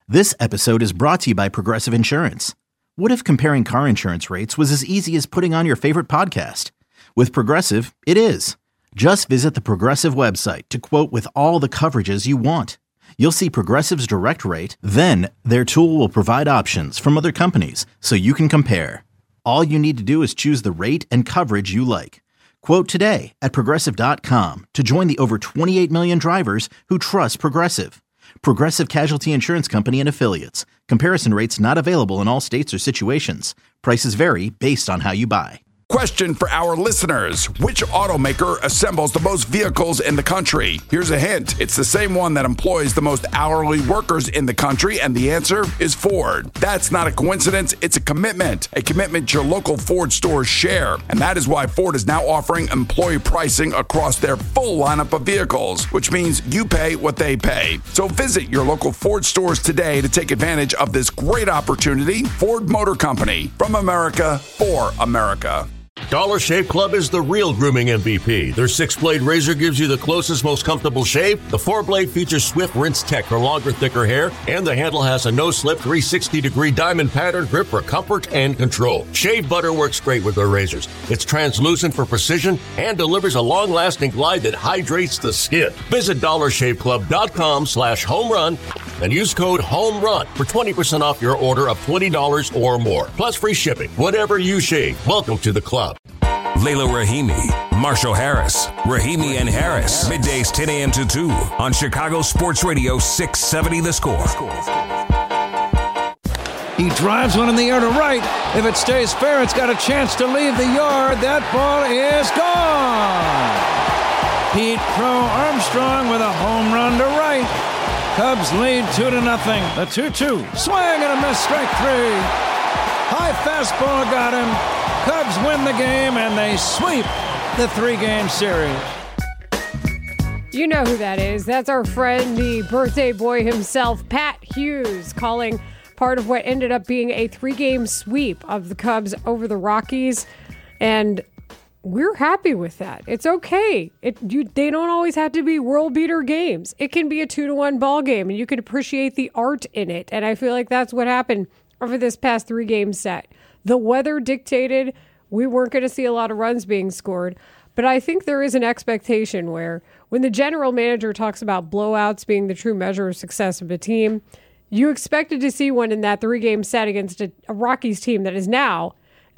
This episode is brought to you by Progressive Insurance. What if comparing car insurance rates was as easy as putting on your favorite podcast? With Progressive, it is. Just visit the Progressive website to quote with all the coverages you want. You'll see Progressive's direct rate, then their tool will provide options from other companies so you can compare. All you need to do is choose the rate and coverage you like. Quote today at Progressive.com to join the over 28 million drivers who trust Progressive. Progressive Casualty Insurance Company and Affiliates. Comparison rates not available in all states or situations. Prices vary based on how you buy. Question for our listeners. Which automaker assembles the most vehicles in the country? Here's a hint. It's the same one that employs the most hourly workers in the country, and the answer is Ford. That's not a coincidence. It's a commitment your local Ford stores share. And that is why Ford is now offering employee pricing across their full lineup of vehicles, which means you pay what they pay. So visit your local Ford stores today to take advantage of this great opportunity. Ford Motor Company, from America for America. Dollar Shave Club is the real grooming MVP. Their 6-blade razor gives you the closest, most comfortable shave. The 4-blade features Swift Rinse Tech for longer, thicker hair, and the handle has a no-slip 360-degree diamond pattern grip for comfort and control. Shave butter works great with their razors. It's translucent for precision and delivers a long-lasting glide that hydrates the skin. Visit dollarshaveclub.com/homerun and use code HOMERUN for 20% off your order of $20 or more. Plus free shipping. Whatever you shave, welcome to the club. Layla Rahimi, Marshall Harris, Rahimi and Harris. Middays 10 a.m. to 2 on Chicago Sports Radio 670 The Score. He drives one in the air to right. If it stays fair, it's got a chance to leave the yard. That ball is gone. Pete Crow Armstrong with a home run to right. Cubs lead 2-0. The 2-2. Swing and a miss, strike 3. High fastball got him. Cubs win the game, and they sweep the 3-game series. You know who that is. That's our friend, the birthday boy himself, Pat Hughes, calling part of what ended up being a 3-game sweep of the Cubs over the Rockies. And we're happy with that. It's okay. They don't always have to be world beater games. It can be a 2-1 ball game, and you can appreciate the art in it. And I feel like that's what happened over this past 3-game set. The weather dictated we weren't going to see a lot of runs being scored, but I think there is an expectation where when the general manager talks about blowouts being the true measure of success of a team, you expected to see one in that 3-game set against a Rockies team that is now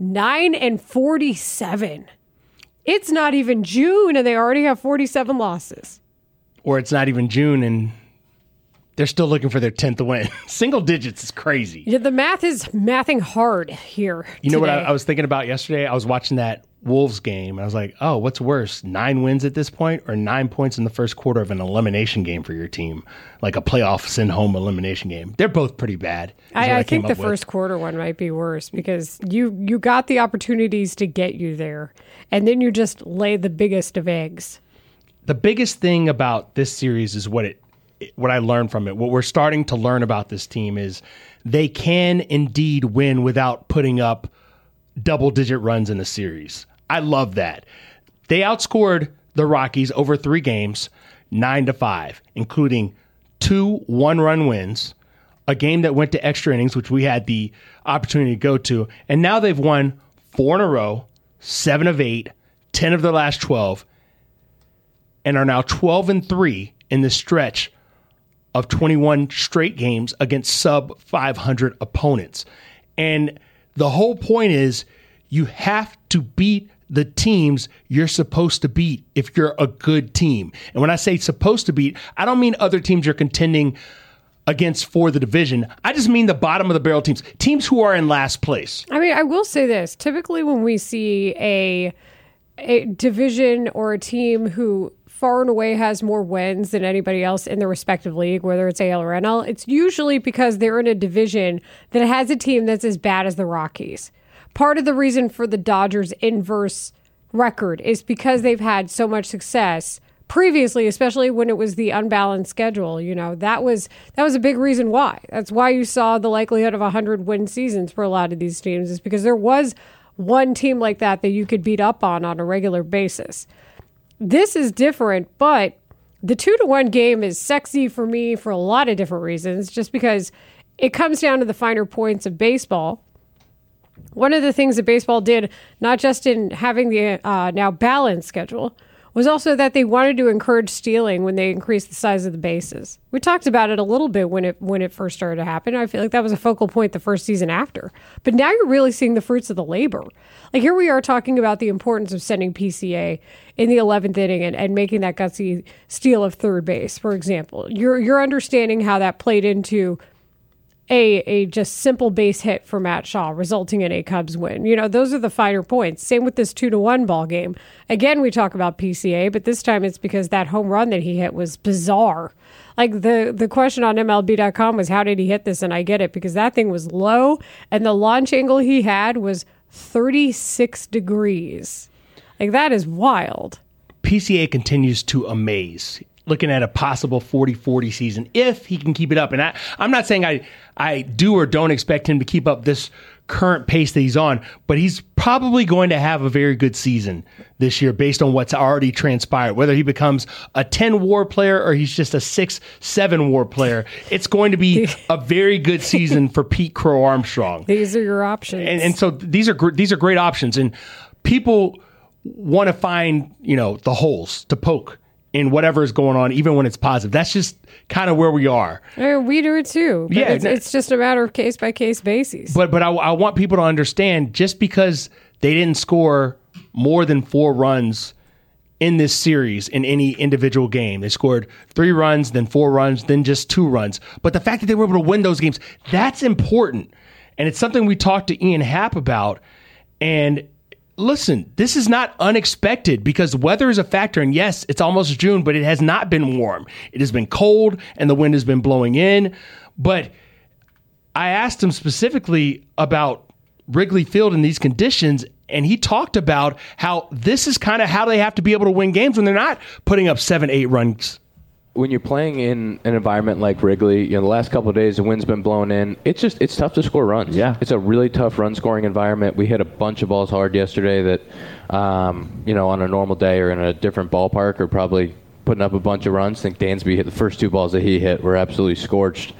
9-47. It's not even June and they already have 47 losses. Or it's not even June and they're still looking for their 10th win. Single digits is crazy. Yeah, the math is mathing hard here. You know what I was thinking about yesterday? I was watching that Wolves game, and I was like, oh, what's worse, 9 wins at this point or 9 points in the first quarter of an elimination game for your team, like a playoff send-home elimination game? They're both pretty bad. I think the first quarter one might be worse because you got the opportunities to get you there, and then you just lay the biggest of eggs. The biggest thing about this series is what I learned from it. What we're starting to learn about this team is they can indeed win without putting up double-digit runs in a series. I love that. They outscored the Rockies over 3 games, 9-5, including 2 one-run wins, a game that went to extra innings, which we had the opportunity to go to, and now they've won 4 in a row, 7 of 8, 10 of their last 12, and are now 12-3 in the stretch of 21 straight games against sub-500 opponents. And the whole point is you have to beat the teams you're supposed to beat if you're a good team. And when I say supposed to beat, I don't mean other teams you're contending against for the division. I just mean the bottom of the barrel teams who are in last place. I mean, I will say this. Typically when we see a division or a team who far and away has more wins than anybody else in their respective league, whether it's AL or NL, it's usually because they're in a division that has a team that's as bad as the Rockies. Part of the reason for the Dodgers' inverse record is because they've had so much success previously, especially when it was the unbalanced schedule. You know, that was a big reason why. That's why you saw the likelihood of 100-win seasons for a lot of these teams, is because there was one team like that you could beat up on a regular basis. This is different, but the 2-1 game is sexy for me for a lot of different reasons, just because it comes down to the finer points of baseball. One of the things that baseball did, not just in having the now balanced schedule, was also that they wanted to encourage stealing when they increased the size of the bases. We talked about it a little bit when it first started to happen. I feel like that was a focal point the first season after. But now you're really seeing the fruits of the labor. Like here we are talking about the importance of sending PCA in the 11th inning and making that gutsy steal of third base, for example. You're understanding how that played into a just simple base hit for Matt Shaw, resulting in a Cubs win. Those are the finer points. Same with this 2-1 ball game. Again, we talk about PCA, but this time it's because that home run that he hit was bizarre. Like the question on MLB.com was, how did he hit this? And I get it, because that thing was low, and the launch angle he had was 36 degrees. Like, that is wild. PCA continues to amaze. Looking at a possible 40-40 season if he can keep it up. And I'm not saying I do or don't expect him to keep up this current pace that he's on, but he's probably going to have a very good season this year based on what's already transpired. Whether he becomes a 10 WAR player or he's just a 6-7 WAR player, it's going to be a very good season for Pete Crow Armstrong. These are your options. And so these are great options. And people want to find, the holes to poke in whatever is going on, even when it's positive. That's just kind of where we are. We do it too. But yeah, it's just a matter of case-by-case basis. But I want people to understand, just because they didn't score more than 4 runs in this series in any individual game. They scored 3 runs, then 4 runs, then just 2 runs. But the fact that they were able to win those games, that's important. And it's something we talked to Ian Happ about. And listen, this is not unexpected because weather is a factor. And yes, it's almost June, but it has not been warm. It has been cold and the wind has been blowing in. But I asked him specifically about Wrigley Field in these conditions, and he talked about how this is kind of how they have to be able to win games when they're not putting up 7-8 runs. When you're playing in an environment like Wrigley, the last couple of days the wind's been blowing in. It's tough to score runs. Yeah, it's a really tough run scoring environment. We hit a bunch of balls hard yesterday that, on a normal day or in a different ballpark are probably putting up a bunch of runs. I think Dansby hit the first 2 balls that he hit were absolutely scorched.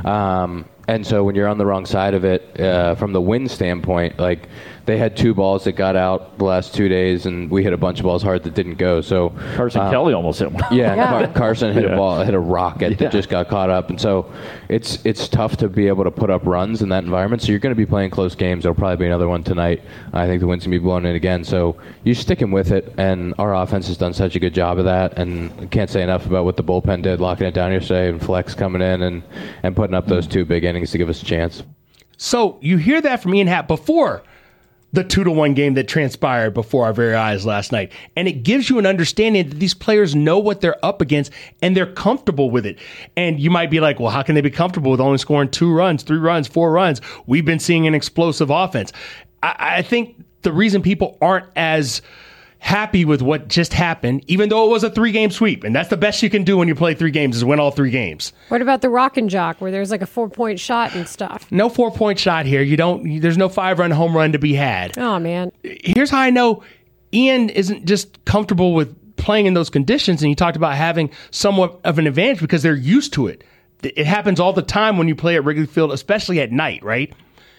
And so when you're on the wrong side of it, from the wind standpoint, like they had 2 balls that got out the last 2 days, and we hit a bunch of balls hard that didn't go. So Carson Kelly almost hit one. Yeah, Carson hit a rocket that just got caught up, and so it's tough to be able to put up runs in that environment. So you're going to be playing close games. There'll probably be another one tonight. I think the wind's going to be blowing in again. So you're sticking with it, and our offense has done such a good job of that. And I can't say enough about what the bullpen did, locking it down yesterday, and Flex coming in and putting up those 2 big innings to give us a chance. So you hear that from Ian Happ before the 2-1 game that transpired before our very eyes last night. And it gives you an understanding that these players know what they're up against and they're comfortable with it. And you might be like, well, how can they be comfortable with only scoring 2 runs, 3 runs, 4 runs? We've been seeing an explosive offense. I think the reason people aren't as happy with what just happened, even though it was a 3-game sweep, and that's the best you can do when you play 3 games is win all 3 games. What about the rock and jock where there's like a 4-point shot and stuff? No 4-point shot here. There's no 5-run home run to be had. Oh man. Here's how I know Ian isn't just comfortable with playing in those conditions, and he talked about having somewhat of an advantage because they're used to it. It happens all the time when you play at Wrigley Field, especially at night, right?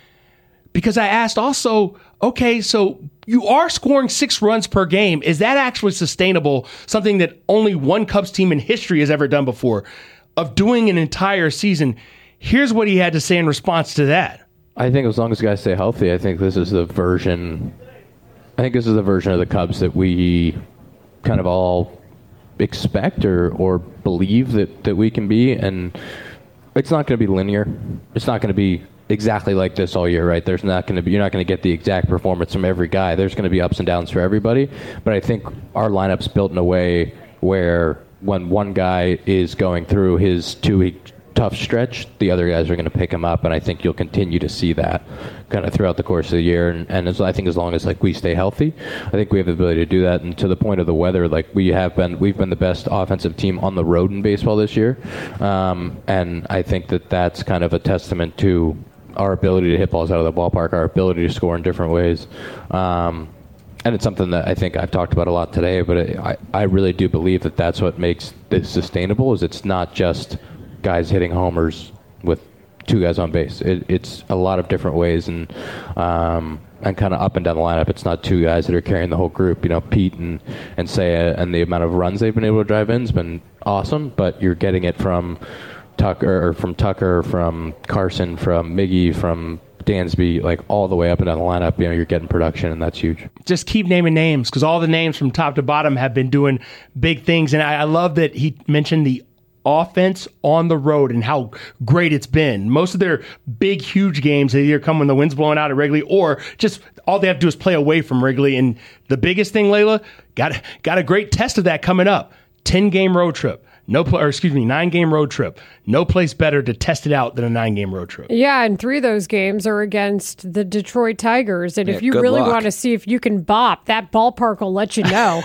Because I asked also, okay, so you are scoring 6 runs per game. Is that actually sustainable? Something that only one Cubs team in history has ever done before, of doing an entire season. Here's what he had to say in response to that. I think as long as guys stay healthy, I think this is the version of the Cubs that we kind of all expect or believe that we can be. And it's not going to be linear. It's not going to be exactly like this all year, right? You're not going to get the exact performance from every guy. There's going to be ups and downs for everybody. But I think our lineup's built in a way where when one guy is going through his 2-week tough stretch, the other guys are going to pick him up, and I think you'll continue to see that kind of throughout the course of the year. And I think as long as we stay healthy, I think we have the ability to do that. And to the point of the weather, we've been the best offensive team on the road in baseball this year, and I think that's kind of a testament to our ability to hit balls out of the ballpark, our ability to score in different ways. And it's something that I think I've talked about a lot today, but I really do believe that that's what makes this sustainable, is it's not just guys hitting homers with two guys on base. It's a lot of different ways, and kind of up and down the lineup. It's not two guys that are carrying the whole group. Pete and Seiya, and the amount of runs they've been able to drive in has been awesome, but you're getting it from Tucker, from Carson, from Miggy, from Dansby, like all the way up and down the lineup. You're getting production, and that's huge. Just keep naming names, because all the names from top to bottom have been doing big things, and I love that he mentioned the offense on the road and how great it's been. Most of their big, huge games, they either come when the wind's blowing out at Wrigley, or just all they have to do is play away from Wrigley. And the biggest thing, Layla, got a great test of that coming up. 10-game road trip. 9-game road trip. No place better to test it out than a 9-game road trip. Yeah, and 3 of those games are against the Detroit Tigers. And if you really want to see if you can bop, that ballpark will let you know.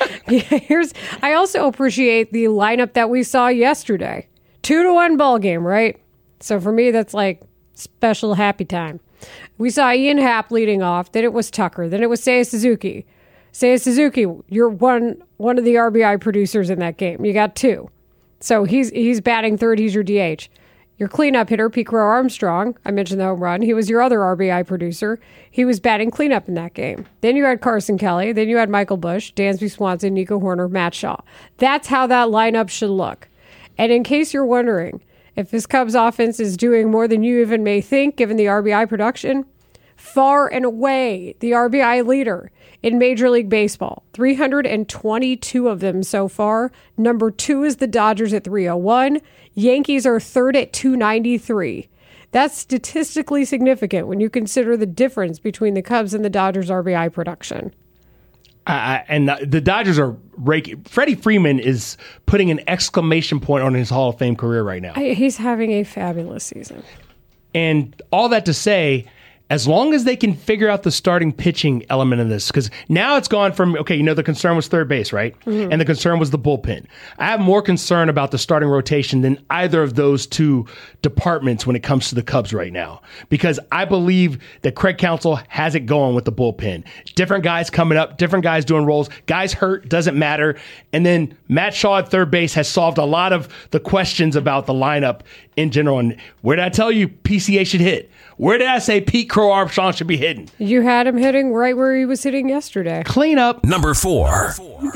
I also appreciate the lineup that we saw yesterday. 2-1 ball game, right? So for me, that's like special happy time. We saw Ian Happ leading off. Then it was Tucker. Then it was Seiya Suzuki. Seiya Suzuki, you're one of the RBI producers in that game. You got 2. So he's batting third. He's your DH. Your cleanup hitter, Pete Crow Armstrong, I mentioned the home run. He was your other RBI producer. He was batting cleanup in that game. Then you had Carson Kelly. Then you had Michael Busch, Dansby Swanson, Nico Horner, Matt Shaw. That's how that lineup should look. And in case you're wondering if this Cubs offense is doing more than you even may think, given the RBI production, far and away the RBI leader in Major League Baseball, 322 of them so far. Number 2 is the Dodgers at 301. Yankees are third at 293. That's statistically significant when you consider the difference between the Cubs and the Dodgers' RBI production. And the Dodgers are raking. Freddie Freeman is putting an exclamation point on his Hall of Fame career right now. He's having a fabulous season. And all that to say, as long as they can figure out the starting pitching element of this, because now it's gone from, the concern was third base, right? Mm-hmm. And the concern was the bullpen. I have more concern about the starting rotation than either of those two departments when it comes to the Cubs right now, because I believe that Craig Counsell has it going with the bullpen. Different guys coming up, different guys doing roles, guys hurt, doesn't matter. And then Matt Shaw at third base has solved a lot of the questions about the lineup in general. And where did I tell you PCA should hit? Where did I say Pete Crow Armstrong should be hitting? You had him hitting right where he was hitting yesterday. Clean up. Number 4.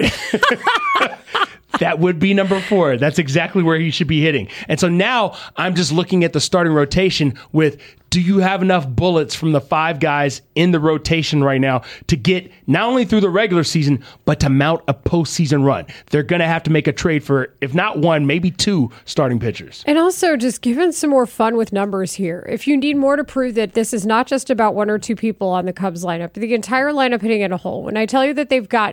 That would be number 4. That's exactly where he should be hitting. And so now I'm just looking at the starting rotation with, do you have enough bullets from the 5 guys in the rotation right now to get not only through the regular season, but to mount a postseason run? They're going to have to make a trade for, if not 1, maybe 2 starting pitchers. And also just giving some more fun with numbers here. If you need more to prove that this is not just about 1 or 2 people on the Cubs lineup, the entire lineup hitting as a whole, when I tell you that they've got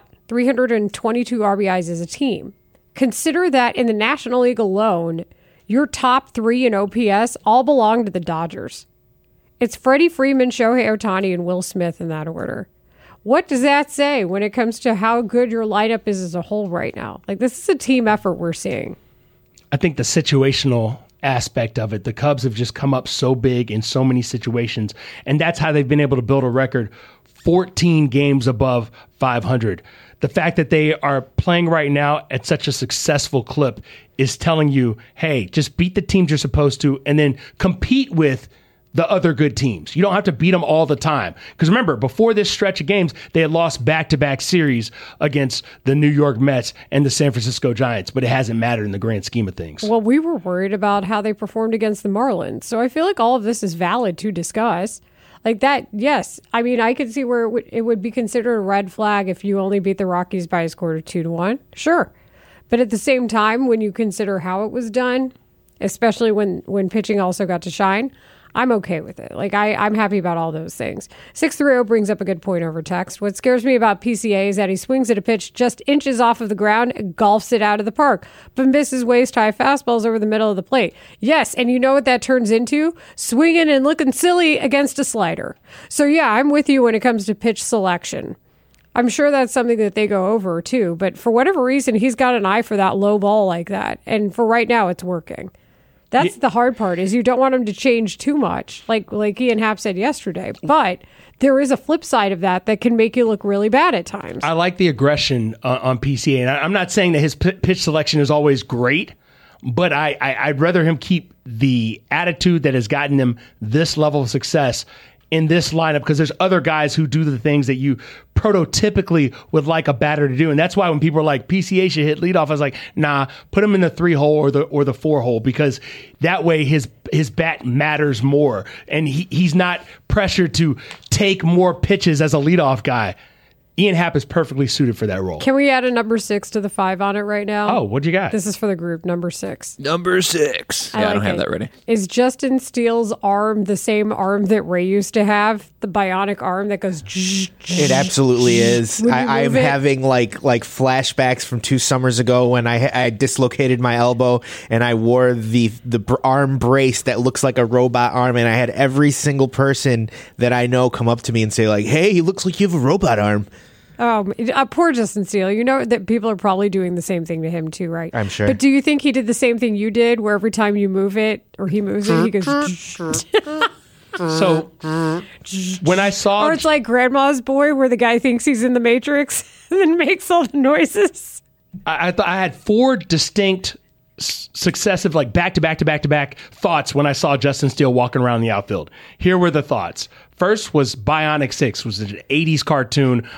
322 RBIs as a team, consider that in the National League alone, your top 3 in OPS all belong to the Dodgers. It's Freddie Freeman, Shohei Ohtani, and Will Smith in that order. What does that say when it comes to how good your lineup is as a whole right now? Like, this is a team effort we're seeing. I think the situational aspect of it, the Cubs have just come up so big in so many situations, and that's how they've been able to build a record 14 games above 500. The fact that they are playing right now at such a successful clip is telling you, hey, just beat the teams you're supposed to and then compete with the other good teams. You don't have to beat them all the time. Because remember, before this stretch of games, they had lost back-to-back series against the New York Mets and the San Francisco Giants, but it hasn't mattered in the grand scheme of things. Well, we were worried about how they performed against the Marlins, so I feel like all of this is valid to discuss. Like that, yes. I mean, I could see where it would be considered a red flag if you only beat the Rockies by a score of 2-1. Sure. But at the same time, when you consider how it was done, especially when pitching also got to shine, I'm okay with it. Like, I'm happy about all those things. 630 brings up a good point over text. What scares me about PCA is that he swings at a pitch just inches off of the ground and golfs it out of the park, but misses waist-high fastballs over the middle of the plate. Yes, and you know what that turns into? Swinging and looking silly against a slider. So yeah, I'm with you when it comes to pitch selection. I'm sure that's something that they go over too, but for whatever reason, he's got an eye for that low ball like that. And for right now, it's working. That's the hard part, is you don't want him to change too much, like Ian Happ said yesterday. But there is a flip side of that can make you look really bad at times. I like the aggression on PCA. And I'm not saying that his pitch selection is always great, but I'd rather him keep the attitude that has gotten them this level of success in this lineup, because there's other guys who do the things that you prototypically would like a batter to do. And that's why when people are like, PCA should hit leadoff, I was like, nah, put him in the 3-hole or the 4-hole, because that way his bat matters more. And he's not pressured to take more pitches as a leadoff guy. Ian Happ is perfectly suited for that role. Can we add a number 6 to the 5 on it right now? Oh, what do you got? This is for the group, number 6. Number 6. I don't have that ready. Is Justin Steele's arm the same arm that Ray used to have? The bionic arm that goes... It absolutely is. I'm having like flashbacks from 2 summers ago when I dislocated my elbow and I wore the arm brace that looks like a robot arm, and I had every single person that I know come up to me and say like, hey, he looks like you have a robot arm. Poor Justin Steele. You know that people are probably doing the same thing to him too, right? I'm sure. But do you think he did the same thing you did, where every time you move it or he moves it, he goes... So when I saw... Or it's like Grandma's Boy, where the guy thinks he's in the Matrix and then makes all the noises. I thought I had 4 distinct successive, like back-to-back thoughts when I saw Justin Steele walking around the outfield. Here were the thoughts. First was Bionic 6, was an 80s cartoon.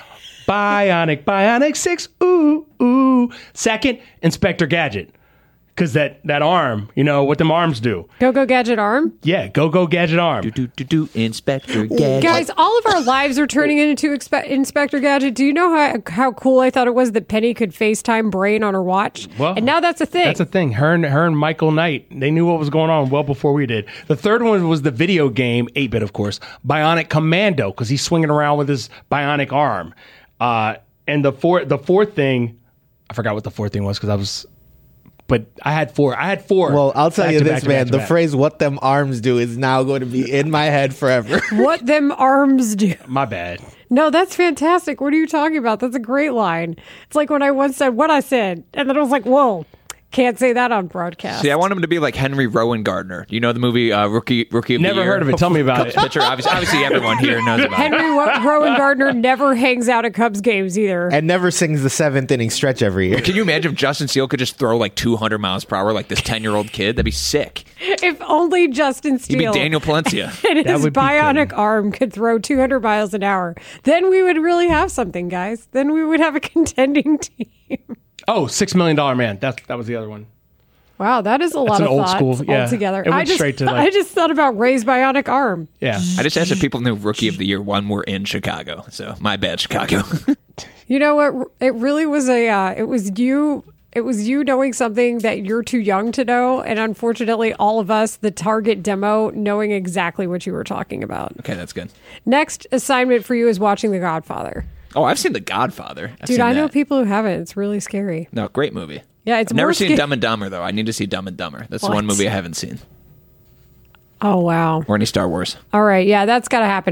Bionic 6, ooh, ooh. Second, Inspector Gadget. Because that arm, you know, what them arms do. Go Gadget arm? Yeah, go Gadget arm. Do Inspector Gadget. Guys, all of our lives are turning into Inspector Gadget. Do you know how cool I thought it was that Penny could FaceTime Brain on her watch? Well, and now that's a thing. That's a thing. Her and Michael Knight, they knew what was going on well before we did. The third one was the video game, 8-bit of course, Bionic Commando, because he's swinging around with his bionic arm. And the fourth thing, I forgot what the fourth thing was but I had 4. Well, I'll tell you this, man. The phrase "what them arms do" is now going to be in my head forever. What them arms do. My bad. No, that's fantastic. What are you talking about? That's a great line. It's like when I once said what I said, and then I was like, whoa. Can't say that on broadcast. See, I want him to be like Henry Rowan Gardner. You know the movie Rookie of the Year? Never heard of it. Tell me about it. Pitcher. Obviously, everyone here knows about it. Henry Rowan Gardner never hangs out at Cubs games either. And never sings the 7th inning stretch every year. Can you imagine if Justin Steele could just throw like 200 miles per hour like this 10-year-old kid? That'd be sick. If only Justin Steele. He'd be Daniel Palencia. And his bionic arm could throw 200 miles an hour. Then we would really have something, guys. Then we would have a contending team. Oh, $6 Million Man. That was the other one. Wow, that is a lot of thoughts altogether. It went straight to I just thought about Ray's bionic arm. Yeah. I just asked if people knew Rookie of the Year 1 were in Chicago. So my bad, Chicago. You know what? It really was it was you knowing something that you're too young to know. And unfortunately, all of us, the target demo, knowing exactly what you were talking about. Okay, that's good. Next assignment for you is watching The Godfather. Oh, I've seen The Godfather. Dude, I know people who haven't. It's really scary. No, great movie. Yeah, it's I've never seen Dumb and Dumber, though. I need to see Dumb and Dumber. That's the one movie I haven't seen. Oh, wow. Or any Star Wars. All right. Yeah, that's got to happen.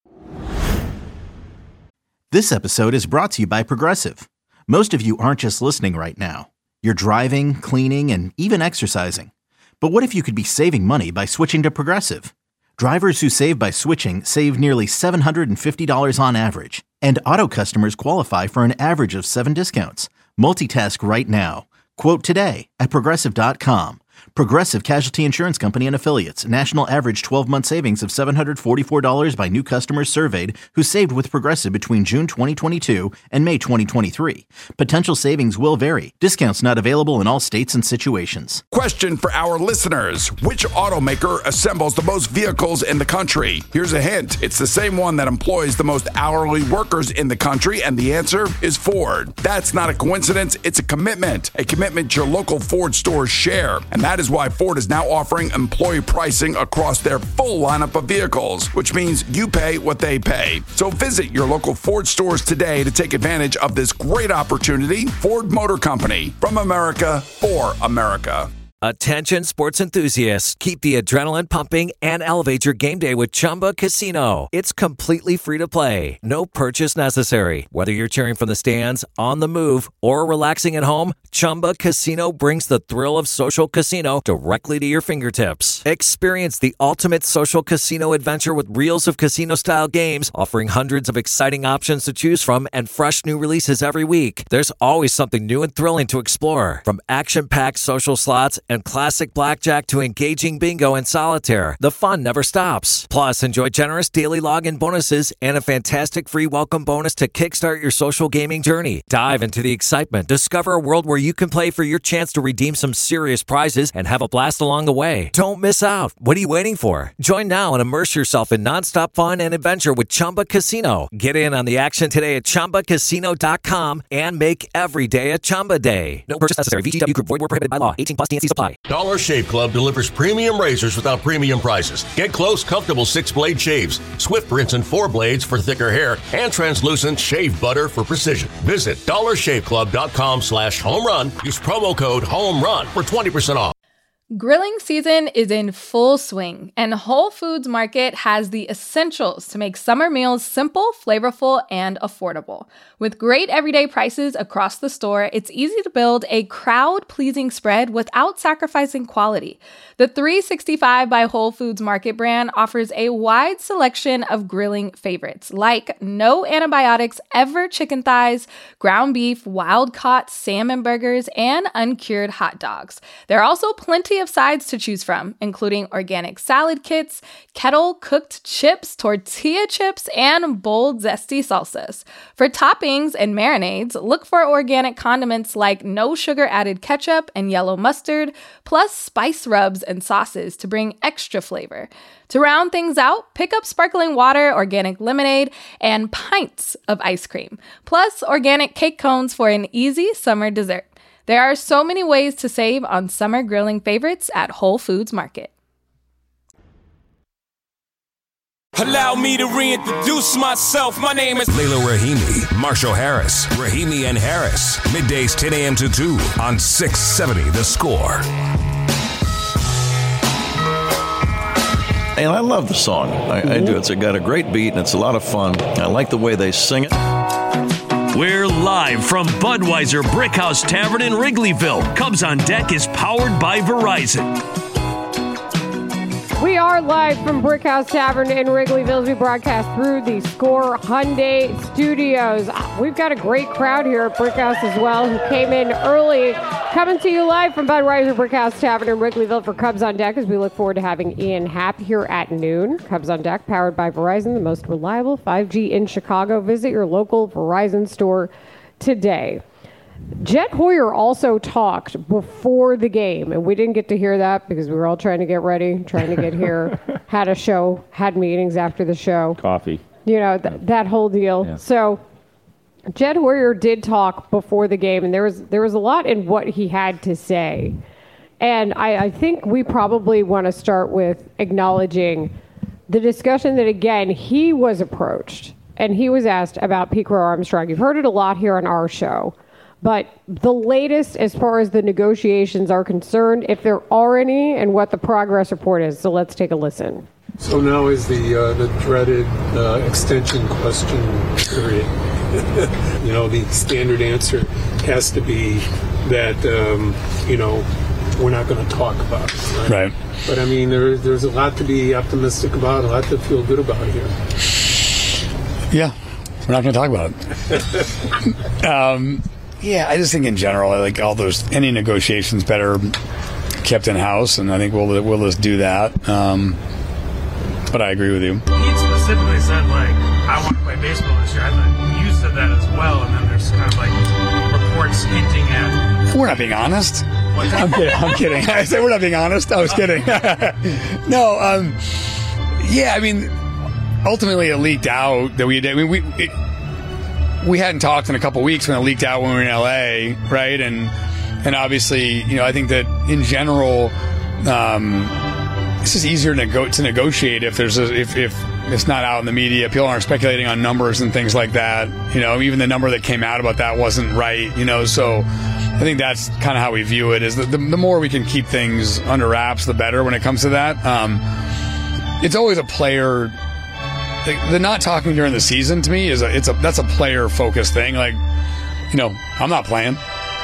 This episode is brought to you by Progressive. Most of you aren't just listening right now. You're driving, cleaning, and even exercising. But what if you could be saving money by switching to Progressive? Drivers who save by switching save nearly $750 on average. And auto customers qualify for an average of 7 discounts. Multitask right now. Quote today at Progressive.com. Progressive Casualty Insurance Company and Affiliates. National average 12-month savings of $744 by new customers surveyed who saved with Progressive between June 2022 and May 2023. Potential savings will vary. Discounts not available in all states and situations. Question for our listeners. Which automaker assembles the most vehicles in the country? Here's a hint. It's the same one that employs the most hourly workers in the country, and the answer is Ford. That's not a coincidence. It's a commitment your local Ford stores share. And that is why Ford is now offering employee pricing across their full lineup of vehicles, which means you pay what they pay. So visit your local Ford stores today to take advantage of this great opportunity. Ford Motor Company, from America for America. Attention sports enthusiasts, keep the adrenaline pumping and elevate your game day with Chumba Casino. It's completely free to play. No purchase necessary. Whether you're cheering from the stands, on the move, or relaxing at home, Chumba Casino brings the thrill of social casino directly to your fingertips. Experience the ultimate social casino adventure with reels of casino-style games, offering hundreds of exciting options to choose from and fresh new releases every week. There's always something new and thrilling to explore. From action-packed social slots and classic blackjack to engaging bingo and solitaire, the fun never stops. Plus, enjoy generous daily login bonuses and a fantastic free welcome bonus to kickstart your social gaming journey. Dive into the excitement. Discover a world where you can play for your chance to redeem some serious prizes and have a blast along the way. Don't miss out. What are you waiting for? Join now and immerse yourself in nonstop fun and adventure with Chumba Casino. Get in on the action today at ChumbaCasino.com and make every day a Chumba day. No purchase necessary. VGW Group. Void where prohibited by law. 18 plus TNC supply. Dollar Shave Club delivers premium razors without premium prices. Get close, comfortable 6-blade shaves, Swift rinse and 4 blades for thicker hair, and translucent shave butter for precision. Visit dollarshaveclub.com/homerun. Use promo code HOMERUN for 20% off. Grilling season is in full swing, and Whole Foods Market has the essentials to make summer meals simple, flavorful, and affordable. With great everyday prices across the store, it's easy to build a crowd-pleasing spread without sacrificing quality. The 365 by Whole Foods Market brand offers a wide selection of grilling favorites, like no antibiotics ever chicken thighs, ground beef, wild-caught salmon burgers, and uncured hot dogs. There are also plenty of sides to choose from, including organic salad kits, kettle-cooked chips, tortilla chips, and bold, zesty salsas. For toppings and marinades, look for organic condiments like no sugar-added ketchup and yellow mustard, plus spice rubs and sauces to bring extra flavor. To round things out, pick up sparkling water, organic lemonade, and pints of ice cream, plus organic cake cones for an easy summer dessert. There are so many ways to save on summer grilling favorites at Whole Foods Market. Allow me to reintroduce myself. My name is Layla Rahimi, Marshall Harris, Rahimi and Harris. Middays 10 a.m. to 2 on 670 The Score. And I love the song. I do. It's got a great beat and it's a lot of fun. I like the way they sing it. We're live from Budweiser Brickhouse Tavern in Wrigleyville. Cubs on Deck is powered by Verizon. We are live from Brickhouse Tavern in Wrigleyville as we broadcast through the Score Hyundai Studios. We've got a great crowd here at Brickhouse as well who came in early. Coming to you live from Budweiser Brickhouse Tavern in Wrigleyville for Cubs on Deck as we look forward to having Ian Happ here at noon. Cubs on Deck, powered by Verizon, the most reliable 5G in Chicago. Visit your local Verizon store today. Jed Hoyer also talked before the game, and we didn't get to hear that because we were all trying to get ready, trying to get here, had a show, had meetings after the show. Coffee. You know, that whole deal. Yeah. So Jed Hoyer did talk before the game, and there was a lot in what he had to say. And I think we probably want to start with acknowledging the discussion that, again, he was approached, and he was asked about Pete Crow Armstrong. You've heard it a lot here on our show. But the latest as far as the negotiations are concerned, if there are any, and what the progress report is. So let's take a listen. So now is the dreaded extension question period. You know, the standard answer has to be that, we're not going to talk about it. Right. But, I mean, there's a lot to be optimistic about, a lot to feel good about here. Yeah, we're not going to talk about it. Yeah, I just think in general, like any negotiations better kept in house, and I think we'll just do that. But I agree with you. He specifically said, I want to play baseball this year. I thought you said that as well, and then there's kind of reports hinting at. We're not being honest. I'm kidding. I said we're not being honest. I was kidding. No. Yeah, I mean, ultimately it leaked out that we did. I mean, we hadn't talked in a couple weeks when it leaked out when we were in LA, right? And obviously, I think that in general, it's just easier to negotiate if if it's not out in the media. People aren't speculating on numbers and things like that. Even the number that came out about that wasn't right. So I think that's kind of how we view it. Is the more we can keep things under wraps, the better when it comes to that. It's always a player. The not talking during the season to me that's a player focused thing. I'm not playing.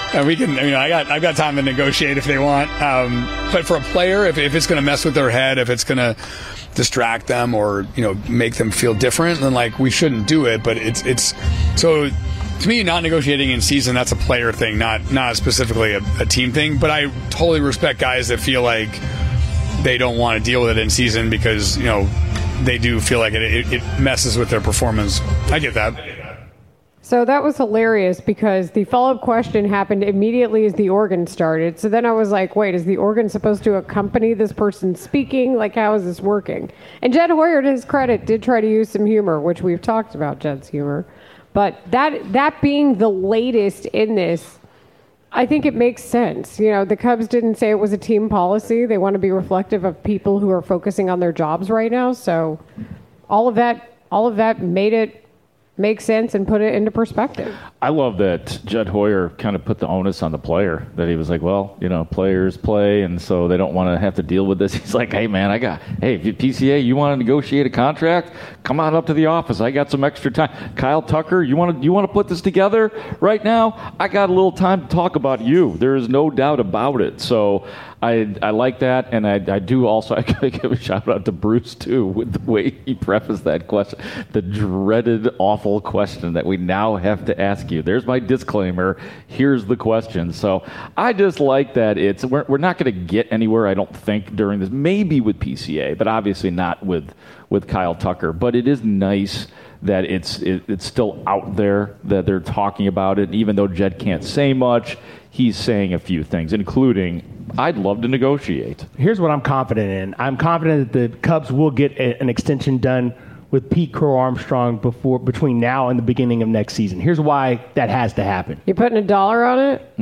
And we can, I've got time to negotiate if they want. But for a player, if it's going to mess with their head, if it's going to distract them or, make them feel different, then like we shouldn't do it. But it's so to me, not negotiating in season, that's a player thing, not specifically a team thing. But I totally respect guys that feel like they don't want to deal with it in season because, they do feel like it messes with their performance. I get that. So that was hilarious because the follow-up question happened immediately as the organ started. So then I was like, wait, is the organ supposed to accompany this person speaking? Like, how is this working? And Jed Hoyer, to his credit, did try to use some humor, which we've talked about Jed's humor. But that being the latest in this, I think it makes sense. The Cubs didn't say it was a team policy. They want to be reflective of people who are focusing on their jobs right now. So all of that made it make sense and put it into perspective. I love that Jed Hoyer kind of put the onus on the player, that he was like, well, players play, and so they don't want to have to deal with this. He's like, hey, man, if you PCA, you want to negotiate a contract? Come on up to the office. I got some extra time. Kyle Tucker, you want to put this together right now? I got a little time to talk about you. There is no doubt about it. So I like that, and I do also, I got to give a shout out to Bruce, too, with the way he prefaced that question, the dreaded, awful question that we now have to ask you. There's my disclaimer. Here's the question. So I just like that we're not going to get anywhere, I don't think, during this, maybe with PCA, but obviously not with Kyle Tucker. But it is nice that it's still out there, that they're talking about it. Even though Jed can't say much, he's saying a few things, including, I'd love to negotiate. Here's what I'm confident in. I'm confident that the Cubs will get an extension done with Pete Crow-Armstrong between now and the beginning of next season. Here's why that has to happen. You putting $1 on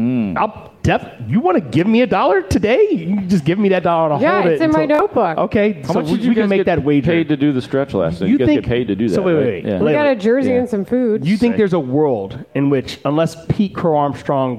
it? You want to give me $1 today? You just give me that $1 and yeah, hold it. Yeah, it's in my notebook. Okay, how much did you guys make that wager? Paid to do the stretch last night. You guys get paid to do that. So wait. Yeah. We got a jersey and some food. You think there's a world in which, unless Pete Crow-Armstrong,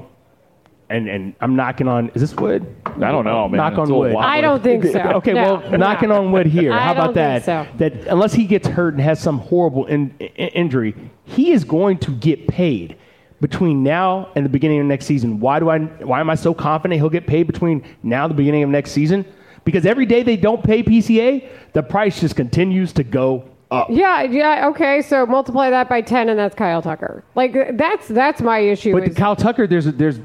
and I'm knocking on, is this wood? I don't know, man. Knock on wood. I don't think so. Okay, knocking on wood here. How about that? So. That unless he gets hurt and has some horrible injury, he is going to get paid between now and the beginning of next season. Why am I so confident he'll get paid between now and the beginning of next season? Because every day they don't pay PCA, the price just continues to go up. Yeah, okay, so multiply that by 10 and that's Kyle Tucker. Like, that's my issue. But Kyle Tucker, there's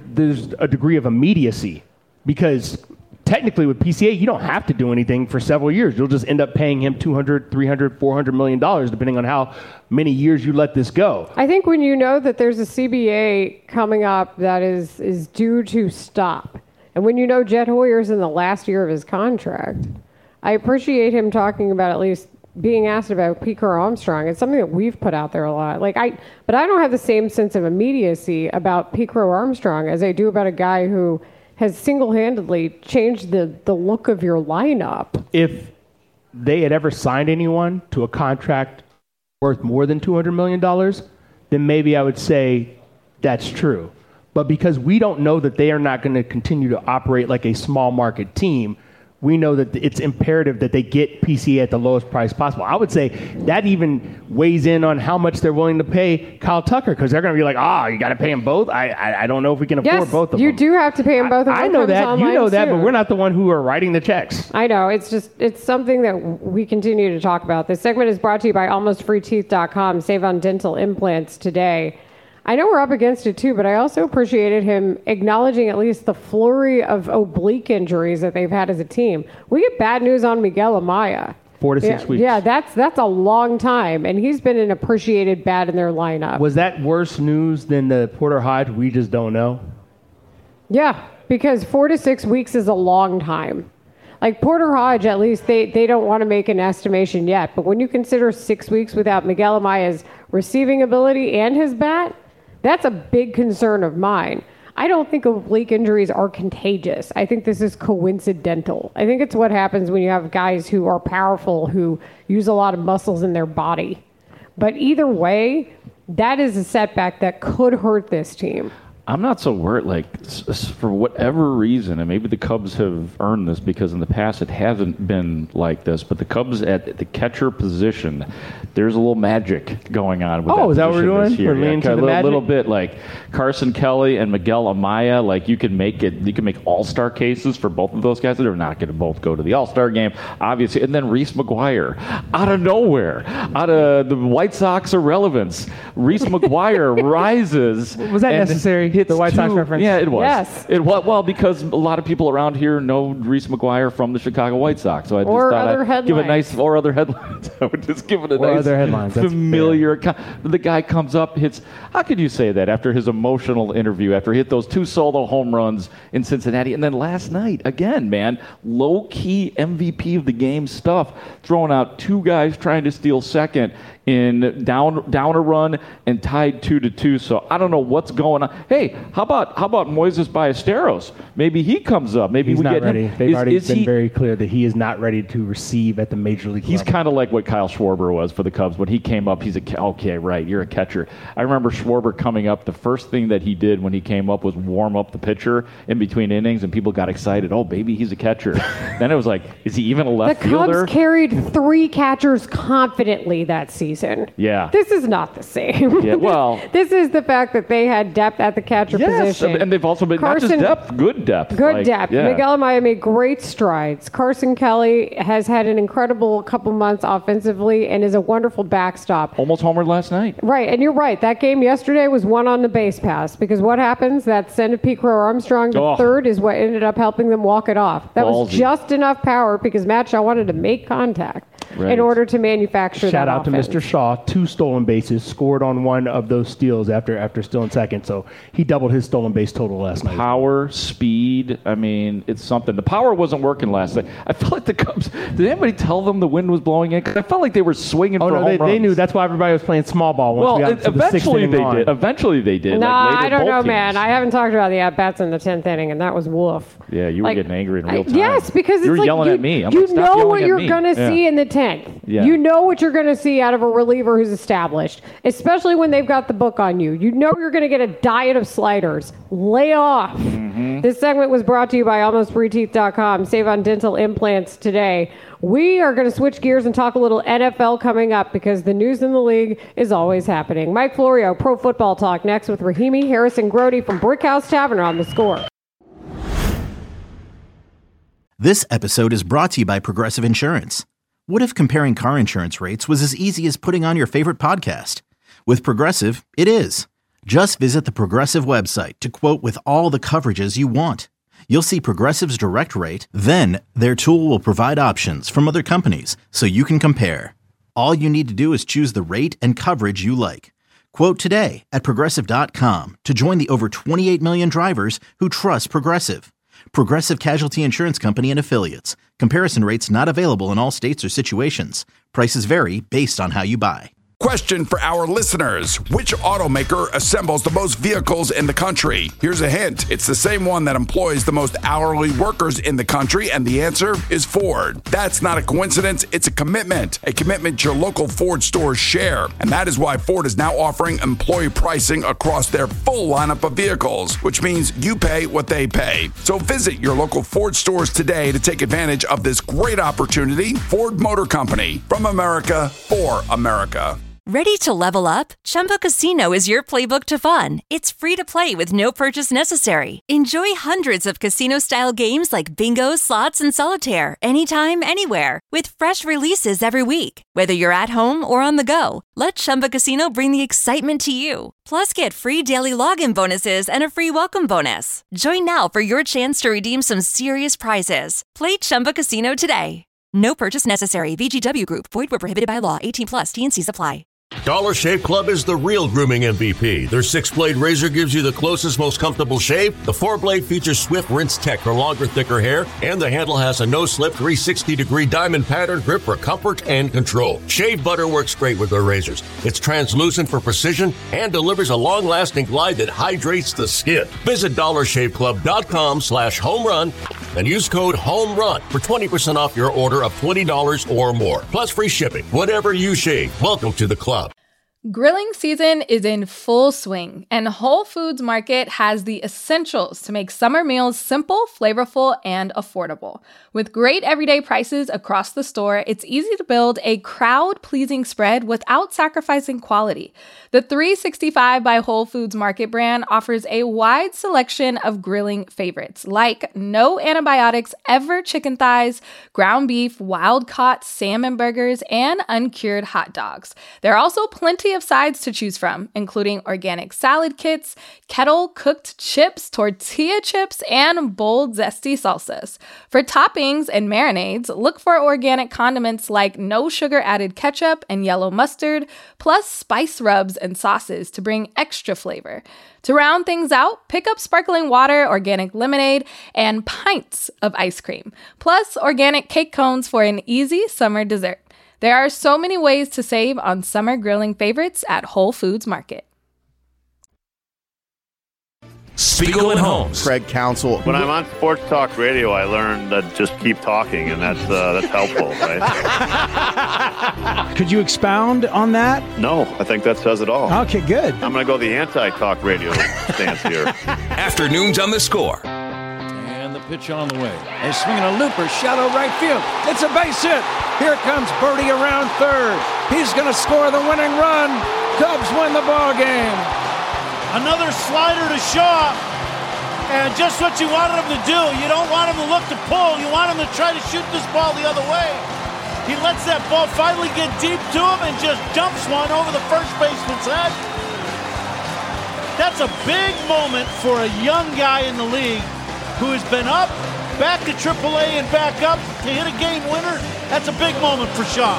a degree of immediacy, because technically with PCA, you don't have to do anything for several years. You'll just end up paying him $200, $300, $400 million, depending on how many years you let this go. I think when you know that there's a CBA coming up that is due to stop, and when you know Jed Hoyer's in the last year of his contract, I appreciate him talking about at least being asked about Pete Crow-Armstrong. It's something that we've put out there a lot. But I don't have the same sense of immediacy about Pete Crow-Armstrong as I do about a guy who has single-handedly changed the look of your lineup. If they had ever signed anyone to a contract worth more than $200 million, then maybe I would say that's true. But because we don't know that they are not going to continue to operate like a small market team, we know that it's imperative that they get PCA at the lowest price possible. I would say that even weighs in on how much they're willing to pay Kyle Tucker, because they're going to be like, you got to pay him both? I don't know if we can afford both of them. You do have to pay him both of them. I know that. You know that, but we're not the one who are writing the checks. I know. It's something that we continue to talk about. This segment is brought to you by AlmostFreeTeeth.com. Save on dental implants today. I know we're up against it too, but I also appreciated him acknowledging at least the flurry of oblique injuries that they've had as a team. We get bad news on Miguel Amaya. 4 to 6 weeks. Yeah, that's a long time, and he's been an appreciated bat in their lineup. Was that worse news than the Porter Hodge? We just don't know. Yeah, because 4 to 6 weeks is a long time. Like Porter Hodge, at least they don't want to make an estimation yet, but when you consider 6 weeks without Miguel Amaya's receiving ability and his bat, that's a big concern of mine. I don't think oblique injuries are contagious. I think this is coincidental. I think it's what happens when you have guys who are powerful, who use a lot of muscles in their body. But either way, that is a setback that could hurt this team. I'm not so worried. Like, for whatever reason, and maybe the Cubs have earned this because in the past it hasn't been like this, but the Cubs at the catcher position, there's a little magic going on with is that what we're doing? This year. We're leaning to the magic? A little bit like Carson Kelly and Miguel Amaya. Like, you can make all-star cases for both of those guys. They're not going to both go to the all-star game, obviously. And then Reese McGuire, out of nowhere, out of the White Sox irrelevance, Reese McGuire rises. Was that necessary? The White Sox reference? Yeah, it was. Yes. It was. Well, because a lot of people around here know Reese McGuire from the Chicago White Sox. So I just thought I'd give a nice, or other headlines. I would just give it a nice, other headlines. familiar. The guy comes up, hits. How could you say that after his emotional interview, after he hit those 2 solo home runs in Cincinnati, and then last night, again, man, low-key MVP of the game stuff, throwing out 2 guys trying to steal second in down a run and tied 2-2. So I don't know what's going on. Hey, how about Moises Ballesteros? Maybe he comes up. Maybe he's we not get ready. him. They've already been very clear that he is not ready to receive at the major league He's level. kind of like what Kyle Schwarber was for the Cubs when he came up. He's okay, right? You're a catcher. I remember Schwarber coming up. The first thing that he did when he came up was warm up the pitcher in between innings, and people got excited. Oh, baby, he's a catcher. Then it was like, is he even a left fielder? The Cubs carried 3 catchers confidently that season. Yeah. This is not the same. Yeah, well, this is the fact that they had depth at the catcher position. And they've also been not just depth, good depth. Good depth. Yeah. Miguel Amaya made great strides. Carson Kelly has had an incredible couple months offensively and is a wonderful backstop. Almost homered last night. Right, and you're right. That game yesterday was won on the base pass because what happens? That send of Pete Crow Armstrong to third is what ended up helping them walk it off. That was just enough power because Matt Shaw wanted to make contact in order to manufacture Shout that out offense. to Mr. Shaw, 2 stolen bases, scored on one of those steals after stealing second. So he doubled his stolen base total last night. Power, speed, I mean, it's something. The power wasn't working last night. I felt like the Cubs, did anybody tell them the wind was blowing in? Because I felt like they were swinging for home runs. They knew. That's why everybody was playing small ball once we got to the 6th inning on. Eventually they did. No, like I don't know, teams. man. I haven't talked about the at-bats in the 10th inning, and that was woof. Yeah, you were getting angry in real time. Yes, because it's you were like yelling at me. You know what you're going to see in the 10th. Yeah. You know what you're going to see out of a reliever who's established, especially when they've got the book on you. You know you're going to get a diet of sliders. Lay off. Mm-hmm. This segment was brought to you by AlmostFreeTeeth.com. Save on dental implants today. We are going to switch gears and talk a little NFL coming up because the news in the league is always happening. Mike Florio, Pro Football Talk, next with Rahimi, Harris, and Grody from Brickhouse Tavern on The Score. This episode is brought to you by Progressive Insurance. What if comparing car insurance rates was as easy as putting on your favorite podcast? With Progressive, it is. Just visit the Progressive website to quote with all the coverages you want. You'll see Progressive's direct rate, then their tool will provide options from other companies so you can compare. All you need to do is choose the rate and coverage you like. Quote today at Progressive.com to join the over 28 million drivers who trust Progressive. Progressive Casualty Insurance Company and Affiliates. Comparison rates not available in all states or situations. Prices vary based on how you buy. Question for our listeners. Which automaker assembles the most vehicles in the country? Here's a hint. It's the same one that employs the most hourly workers in the country, and the answer is Ford. That's not a coincidence. It's a commitment your local Ford stores share. And that is why Ford is now offering employee pricing across their full lineup of vehicles, which means you pay what they pay. So visit your local Ford stores today to take advantage of this great opportunity. Ford Motor Company, from America for America. Ready to level up? Chumba Casino is your playbook to fun. It's free to play with no purchase necessary. Enjoy hundreds of casino-style games like bingo, slots, and solitaire anytime, anywhere. With fresh releases every week. Whether you're at home or on the go, let Chumba Casino bring the excitement to you. Plus, get free daily login bonuses and a free welcome bonus. Join now for your chance to redeem some serious prizes. Play Chumba Casino today. No purchase necessary. VGW Group. Void where prohibited by law. 18+. T&Cs apply. Dollar Shave Club is the real grooming MVP. Their 6-blade razor gives you the closest, most comfortable shave. The 4-blade features swift rinse tech for longer, thicker hair, and the handle has a no-slip 360-degree diamond pattern grip for comfort and control. Shave butter works great with their razors. It's translucent for precision and delivers a long-lasting glide that hydrates the skin. Visit DollarShaveClub.com/homerun and use code HOMERUN for 20% off your order of $20 or more. Plus free shipping. Whatever you shave, welcome to the club. Grilling season is in full swing, and Whole Foods Market has the essentials to make summer meals simple, flavorful, and affordable. With great everyday prices across the store, it's easy to build a crowd-pleasing spread without sacrificing quality. The 365 by Whole Foods Market brand offers a wide selection of grilling favorites, like no antibiotics ever chicken thighs, ground beef, wild-caught salmon burgers, and uncured hot dogs. There are also plenty of sides to choose from, including organic salad kits, kettle-cooked chips, tortilla chips, and bold, zesty salsas. For toppings and marinades, look for organic condiments like no sugar-added ketchup and yellow mustard, plus spice rubs and sauces to bring extra flavor. To round things out, pick up sparkling water, organic lemonade, and pints of ice cream, plus organic cake cones for an easy summer dessert. There are so many ways to save on summer grilling favorites at Whole Foods Market. Spiegel and Holmes. Craig Counsell. When I'm on Sports Talk Radio, I learned that just keep talking, and that's helpful, right? Could you expound on that? No, I think that says it all. Okay, good. I'm going to go the anti-talk radio stance here. Afternoons on the Score. And the pitch on the way. They're swinging a looper, shallow right field. It's a base hit. Here comes Birdie around third. He's going to score the winning run. Cubs win the ball game. Another slider to Shaw. And just what you wanted him to do. You don't want him to look to pull. You want him to try to shoot this ball the other way. He lets that ball finally get deep to him and just dumps one over the first baseman's head. That's a big moment for a young guy in the league who has been up, back to AAA and back up to hit a game winner. That's a big moment for Shaw.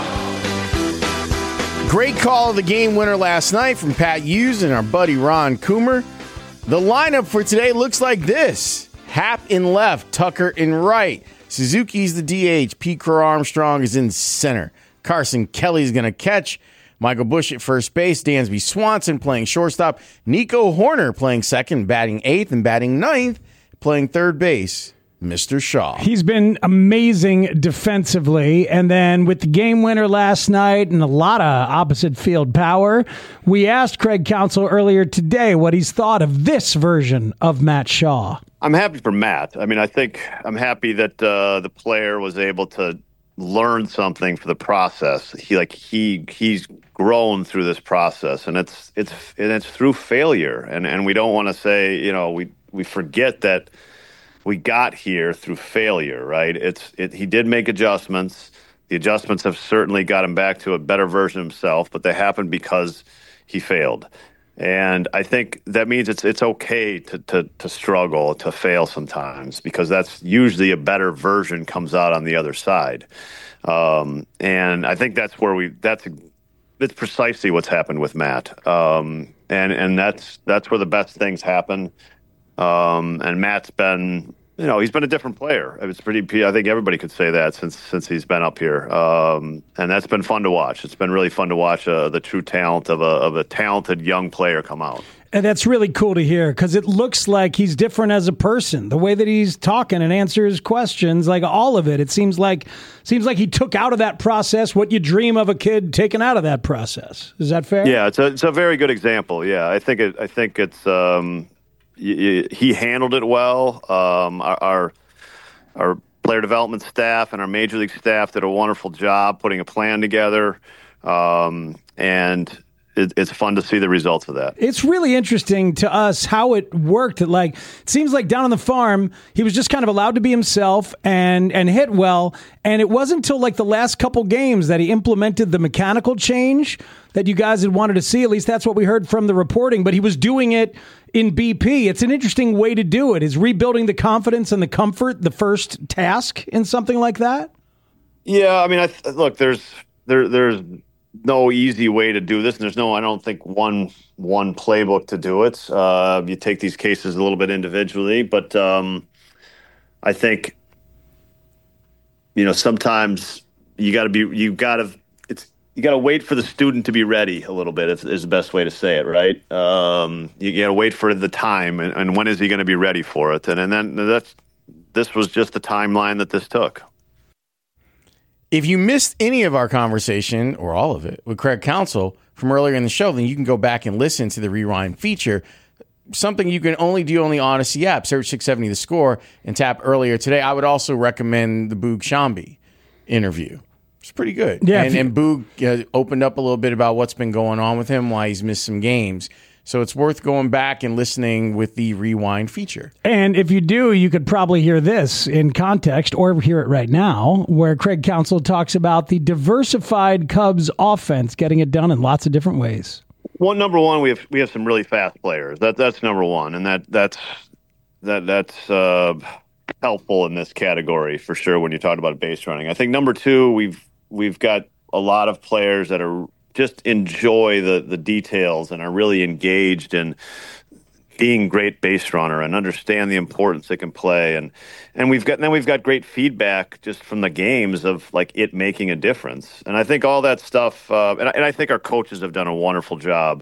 Great call of the game winner last night from Pat Hughes and our buddy Ron Coomer. The lineup for today looks like this. Happ in left, Tucker in right. Suzuki's the DH. Pete Crow-Armstrong is in center. Carson Kelly's going to catch. Michael Busch at first base. Dansby Swanson playing shortstop. Nico Horner playing second, batting eighth, and batting ninth, playing third base. Mr. Shaw. He's been amazing defensively. And then with the game winner last night and a lot of opposite field power, we asked Craig Counsell earlier today what he's thought of this version of Matt Shaw. I'm happy for Matt. I mean, I think I'm happy that the player was able to learn something for the process. He's grown through this process, and it's through failure. And we don't want to say, we forget that we got here through failure, right? He did make adjustments. The adjustments have certainly got him back to a better version of himself, but they happened because he failed. And I think that means it's okay to struggle, to fail sometimes, because that's usually a better version comes out on the other side. And I think that's where it's precisely what's happened with Matt. And that's where the best things happen. And Matt's been, he's been a different player. I think everybody could say that since he's been up here. And that's been fun to watch. It's been really fun to watch the true talent of a talented young player come out. And that's really cool to hear, because it looks like he's different as a person. The way that he's talking and answers questions, like all of it, it seems like he took out of that process what you dream of a kid taking out of that process. Is that fair? Yeah, it's a very good example. Yeah, I think it's. He handled it well. Our player development staff and our major league staff did a wonderful job putting a plan together, and it's fun to see the results of that. It's really interesting to us how it worked. It seems like down on the farm, he was just kind of allowed to be himself and hit well. And it wasn't until the last couple games that he implemented the mechanical change that you guys had wanted to see. At least that's what we heard from the reporting. But he was doing it in BP. It's an interesting way to do it. Is rebuilding the confidence and the comfort the first task in something like that? Yeah, I mean, look, there's no easy way to do this, and there's I don't think one playbook to do it. You take these cases a little bit individually, but I think sometimes you got to wait for the student to be ready a little bit. Is the best way to say it, right? You got to wait for the time, and when is he going to be ready for it? And then this was just the timeline that this took. If you missed any of our conversation, or all of it, with Craig Counsell from earlier in the show, then you can go back and listen to the Rewind feature, something you can only do on the Odyssey app. Search 670 The Score and tap earlier today. I would also recommend the Boog Sciambi interview. It's pretty good. Yeah, and Boog opened up a little bit about what's been going on with him, why he's missed some games. So it's worth going back and listening with the Rewind feature. And if you do, you could probably hear this in context or hear it right now, where Craig Counsell talks about the diversified Cubs offense, getting it done in lots of different ways. Well, number one, we have some really fast players. That's number one, and that's helpful in this category for sure when you talk about base running. I think number two, we've got a lot of players that are just enjoy the details and are really engaged in being great base runner and understand the importance it can play. And we've got great feedback just from the games of like it making a difference. And I think all that stuff, and I think our coaches have done a wonderful job.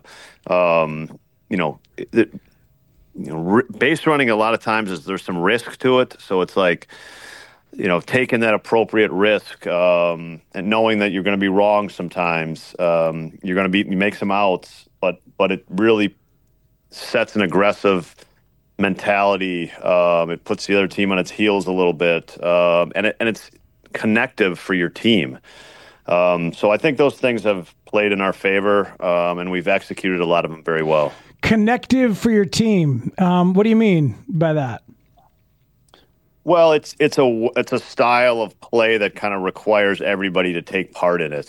Base running a lot of times there's some risk to it. So it's like, taking that appropriate risk and knowing that you're going to be wrong sometimes. You're going to you make some outs, but it really sets an aggressive mentality. It puts the other team on its heels a little bit, and it's connective for your team. So I think those things have played in our favor, and we've executed a lot of them very well. Connective for your team. What do you mean by that? Well, it's a style of play that kind of requires everybody to take part in it,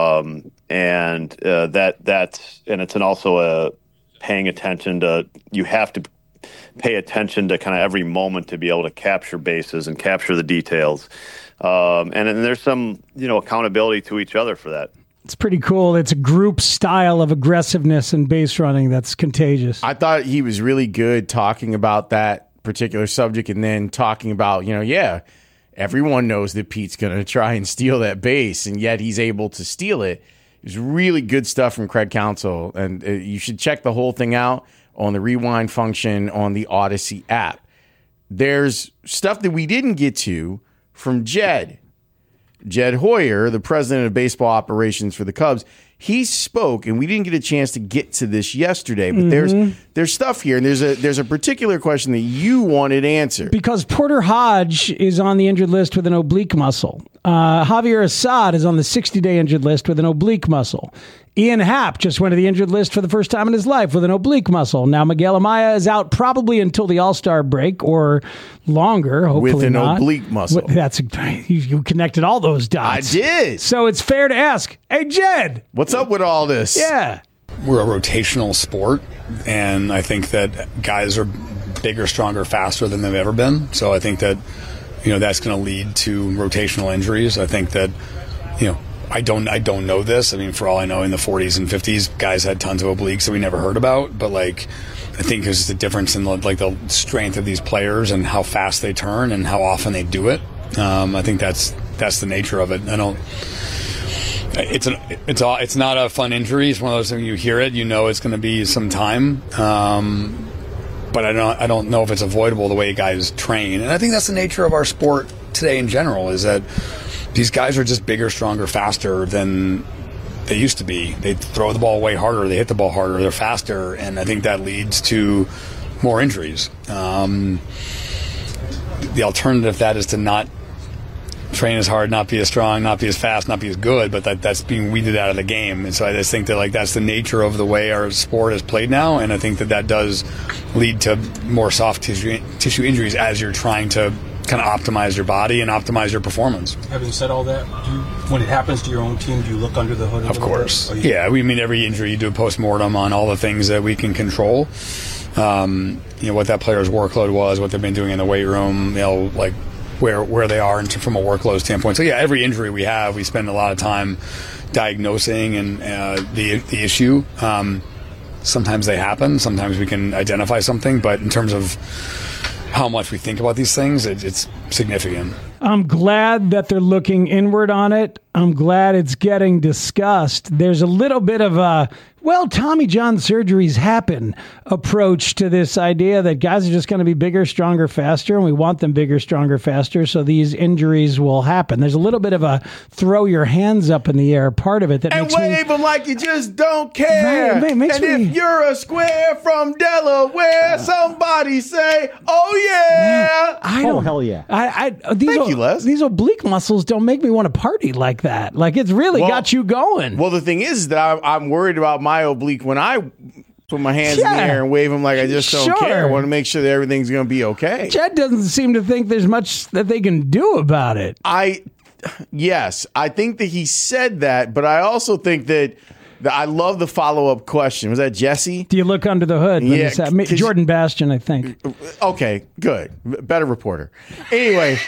and it's also paying attention to. You have to pay attention to kind of every moment to be able to capture bases and capture the details, and there's some accountability to each other for that. It's pretty cool. It's a group style of aggressiveness and base running that's contagious. I thought he was really good talking about that particular subject and then talking about, everyone knows that Pete's going to try and steal that base, and yet he's able to steal it. It was really good stuff from Craig Counsell, and you should check the whole thing out on the Rewind function on the Odyssey app. There's stuff that we didn't get to from Jed Hoyer, the president of baseball operations for the Cubs. He spoke, and we didn't get a chance to get to this yesterday, but there's stuff here, and there's a particular question that you wanted answered. Because Porter Hodge is on the injured list with an oblique muscle. Javier Assad is on the 60-day injured list with an oblique muscle. Ian Happ just went to the injured list for the first time in his life with an oblique muscle. Now Miguel Amaya is out probably until the All-Star break or longer, hopefully with an not. Oblique muscle. You connected all those dots. I did. So it's fair to ask, hey, Jed. What's up with all this? Yeah. We're a rotational sport, and I think that guys are bigger, stronger, faster than they've ever been. So I think that, that's going to lead to rotational injuries. I think that, I don't know this. I mean, for all I know, in the 40s and 50s, guys had tons of obliques that we never heard about. But I think there's the difference in the strength of these players and how fast they turn and how often they do it. I think that's the nature of it. It's not a fun injury. It's one of those things, you hear it, it's going to be some time. But I don't know if it's avoidable the way guys train. And I think that's the nature of our sport today in general, is that these guys are just bigger, stronger, faster than they used to be. They throw the ball way harder. They hit the ball harder. They're faster. And I think that leads to more injuries. The alternative to that is to not train as hard, not be as strong, not be as fast, not be as good, but that's being weeded out of the game. And so I just think that that's the nature of the way our sport is played now. And I think that does lead to more soft tissue injuries as you're trying to kind of optimize your body and optimize your performance. Having said all that, when it happens to your own team, do you look under the hood? Of course. Yeah, every injury you do a postmortem on all the things that we can control. What that player's workload was, what they've been doing in the weight room, where they are from a workload standpoint. So yeah, every injury we have, we spend a lot of time diagnosing and the issue. Sometimes they happen. Sometimes we can identify something, but in terms of how much we think about these things, it's significant. I'm glad that they're looking inward on it. I'm glad it's getting discussed. There's a little bit of a, well, Tommy John surgeries happen approach to this idea that guys are just going to be bigger, stronger, faster, and we want them bigger, stronger, faster, so these injuries will happen. There's a little bit of a throw your hands up in the air part of it that makes me... And wave them like you just don't care. Right, if you're a square from Delaware, somebody say, oh yeah. I don't, hell yeah. Thank you, Les. These oblique muscles don't make me want to party like that. Like, it's really got you going. Well, the thing is that I'm worried about my oblique when I put my hands in the air and wave them like I just don't care. I want to make sure that everything's going to be okay. Jed doesn't seem to think there's much that they can do about it. Yes, I think that he said that, but I also think that I love the follow-up question. Was that Jesse? Do you look under the hood? Yeah. Jordan Bastian, I think. Okay, good. Better reporter. Anyway.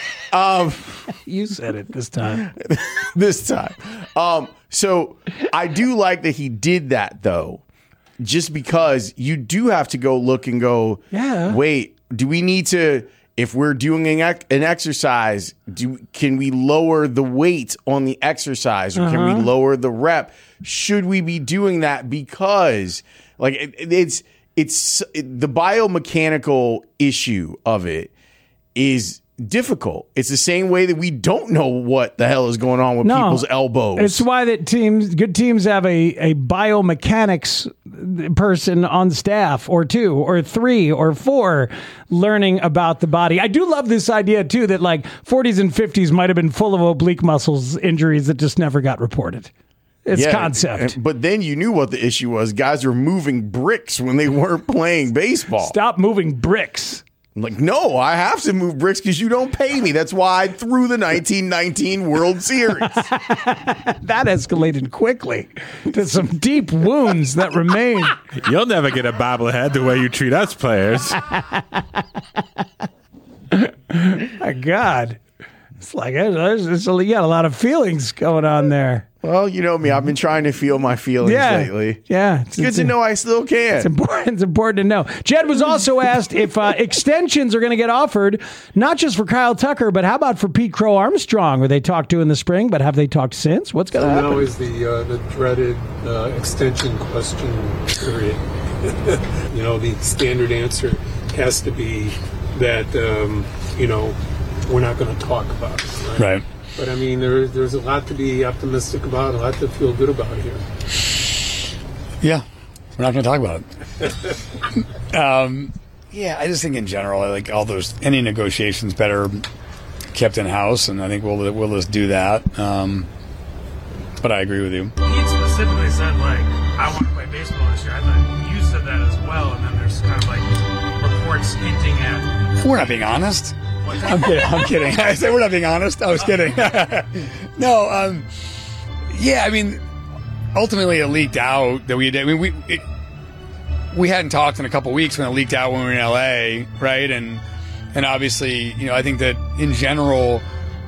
You said it this time. This time. So I do like that he did that, though, just because you do have to go look and go, wait, do we need to... If we're doing an exercise, can we lower the weight on the exercise, or can we lower the rep? Should we be doing that? Because like it's the biomechanical issue of it is difficult. It's the same way that we don't know what the hell is going on with people's elbows. It's why that good teams have a biomechanics person on staff, or 2 or 3 or 4, learning about the body. I do love this idea too that like 40s and 50s might have been full of oblique muscles injuries that just never got reported. It's concept. But then you knew what the issue was. Guys were moving bricks when they weren't playing baseball. Stop moving bricks. I'm like, no, I have to move bricks because you don't pay me. That's why I threw the 1919 World Series. That escalated quickly to some deep wounds that remain. You'll never get a bobblehead the way you treat us players. My God. It's like you got a lot of feelings going on there. Well, you know me. I've been trying to feel my feelings lately. Yeah. It's good to know I still can. It's important to know. Jed was also asked if extensions are going to get offered, not just for Kyle Tucker, but how about for Pete Crow Armstrong, who they talked to in the spring, but have they talked since? What's going to happen? Now is the dreaded extension question period. The standard answer has to be that, we're not going to talk about it. Right. But I mean, there's a lot to be optimistic about, a lot to feel good about here. Yeah, we're not going to talk about it. I just think in general, like any negotiations better kept in house, and I think we'll just do that. But I agree with you. He specifically said, like, I want to play baseball this year. I thought you said that as well, and then there's kind of like reports hinting at. We're not being honest. I'm kidding. I said we're not being honest. I was kidding. No, I mean, ultimately it leaked out that we did. I mean, we hadn't talked in a couple weeks when it leaked out when we were in LA, right? And obviously, I think that in general,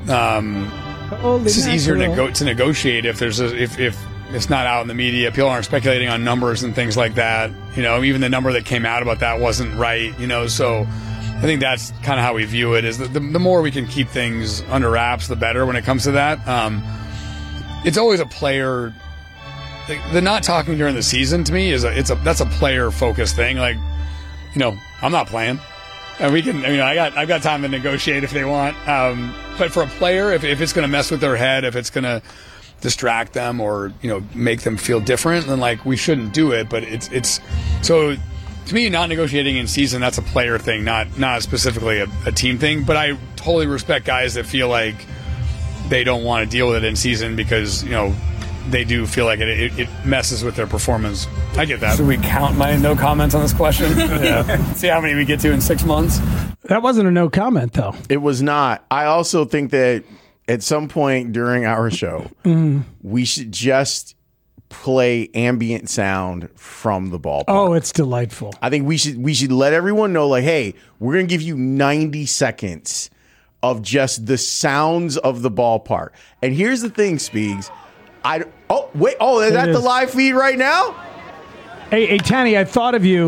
it's just easier to negotiate if if it's not out in the media. People aren't speculating on numbers and things like that. Even the number that came out about that wasn't right. So. I think that's kind of how we view it, is the more we can keep things under wraps, the better when it comes to that. It's always a player. The not talking during the season to me that's a player focused thing. Like, I'm not playing, and we can. I've got time to negotiate if they want. But for a player, if it's going to mess with their head, if it's going to distract them or make them feel different, then like we shouldn't do it. But it's so. To me, not negotiating in season, that's a player thing, not specifically a team thing. But I totally respect guys that feel like they don't want to deal with it in season because, they do feel like it messes with their performance. I get that. Should we count my no comments on this question? Yeah. See how many we get to in 6 months? That wasn't a no comment, though. It was not. I also think that at some point during our show, we should just play ambient sound from the ballpark. Oh, it's delightful. I think we should let everyone know, like, hey, we're going to give you 90 seconds of just the sounds of the ballpark. And here's the thing, Speegs. Is that the live feed right now? Hey, Tanny, I thought of you.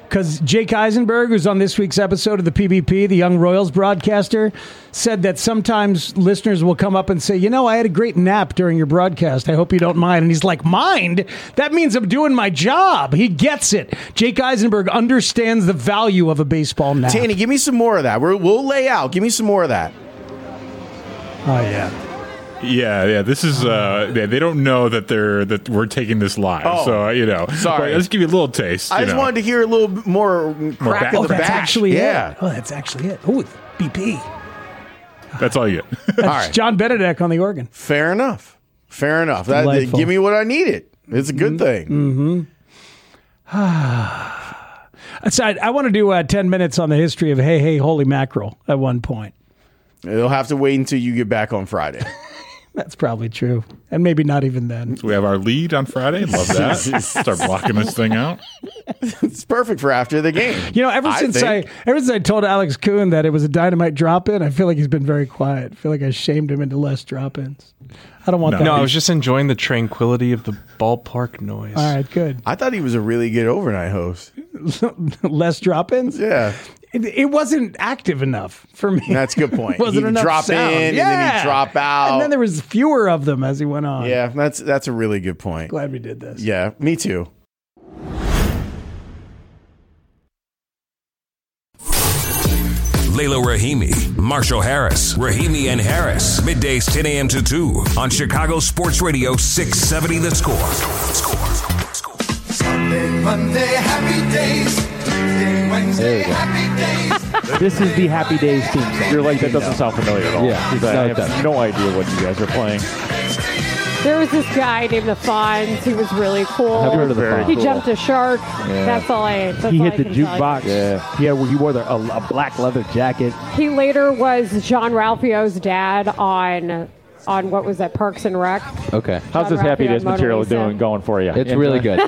because Jake Eisenberg, who's on this week's episode of the PBP, the Young Royals broadcaster, said that sometimes listeners will come up and say, I had a great nap during your broadcast. I hope you don't mind. And he's like, mind? That means I'm doing my job. He gets it. Jake Eisenberg understands the value of a baseball nap. Tanny, give me some more of that. We'll lay out. Give me some more of that. Oh, yeah. Yeah. This is they don't know that we're taking this live. Oh, so sorry. Let's give you a little taste. I just wanted to hear a little bit more crack of the that's back. Actually yeah. it. Oh, that's actually it. Oh, BP. That's all you get. That's all right. John Benedek on the organ. Fair enough. Delightful. Give me what I needed. It's a good thing. Aside, I want to do 10 minutes on the history of Hey Holy Mackerel at one point. It'll have to wait until you get back on Friday. That's probably true. And maybe not even then. So we have our lead on Friday. Love that. Start blocking this thing out. It's perfect for after the game. Ever since I told Alex Kuhn that it was a dynamite drop-in, I feel like he's been very quiet. I feel like I shamed him into less drop-ins. I don't want that. No, I was just enjoying the tranquility of the ballpark noise. All right, good. I thought he was a really good overnight host. Less drop-ins? Yeah. It wasn't active enough for me. That's a good point. Wasn't He'd enough drop sound. in and then he'd drop out. And then there was fewer of them as he went on. Yeah, that's a really good point. Glad we did this. Yeah, me too. Layla Rahimi, Marshall Harris, Rahimi and Harris. Middays 10 a.m. to 2 on Chicago Sports Radio 670 The Score. Sunday, Monday, happy days. Tuesday, Wednesday, happy days. This is the Happy Days team song. You're like, that doesn't sound familiar at all. Yeah, I have no idea what you guys are playing. There was this guy named the Fonz. He was really cool. Have you heard of the Fonz? He jumped a shark. Yeah. That's all I. He hit the jukebox. Yeah. He wore a black leather jacket. He later was John Ralphio's dad on what was that, Parks and Rec. Okay. How's this Happy Days material going for you? It's really good.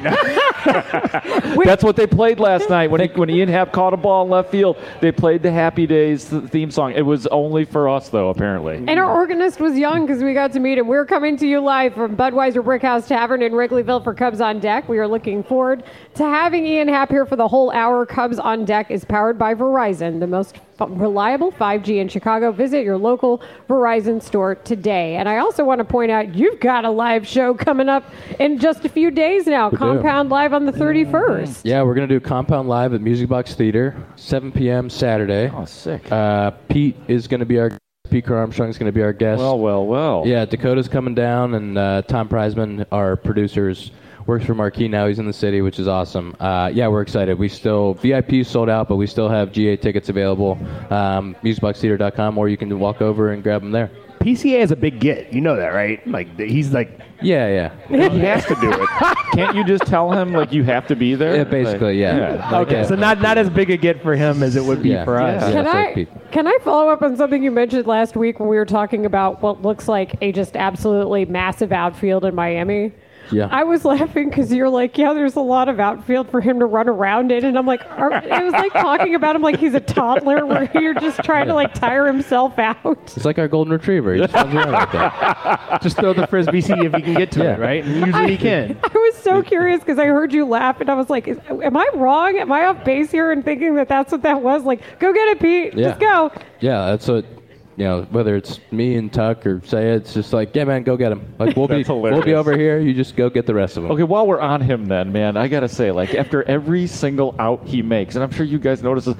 That's what they played last night when Ian Happ caught a ball in left field. They played the Happy Days theme song. It was only for us, though, apparently. And our organist was young because we got to meet him. We're coming to you live from Budweiser Brickhouse Tavern in Wrigleyville for Cubs on Deck. We are looking forward to having Ian Happ here for the whole hour. Cubs on Deck is powered by Verizon, the most reliable 5G in Chicago. Visit your local Verizon store today. And I also want to point out you've got a live show coming up in just a few days now. Compound Live on the 31st. Yeah, we're going to do Compound Live at Music Box Theater, 7 p.m. Saturday. Oh, sick. Pete is going to be our Pete Crow Armstrong is going to be our guest. Well. Yeah, Dakota's coming down, and Tom Preisman, our producers, works for Marquee now. He's in the city, which is awesome. Yeah, we're excited. VIP sold out, but we still have GA tickets available. MusicBoxTheater.com, or you can walk over and grab them there. PCA is a big get. You know that, right? He's like... Yeah. He has to do it. Can't you just tell him, you have to be there? Yeah, basically, yeah. Okay, so not as big a get for him as it would be for us. Can I follow up on something you mentioned last week when we were talking about what looks like a just absolutely massive outfield in Miami? Yeah. I was laughing because you're like, yeah, there's a lot of outfield for him to run around in. And I'm like, it was like talking about him like he's a toddler where you're just trying to tire himself out. It's like our golden retriever. He just runs around like that. Just throw the Frisbee, see if he can get to it, right? And usually he can. I was so curious because I heard you laugh and I was like, am I wrong? Am I off base here and thinking that that's what that was? Go get it, Pete. Yeah. Just go. Yeah, that's what... whether it's me and Tuck or Sayed, it's just yeah, man, go get him. We'll be over here. You just go get the rest of them. Okay, while we're on him then, man, I got to say, after every single out he makes, and I'm sure you guys notice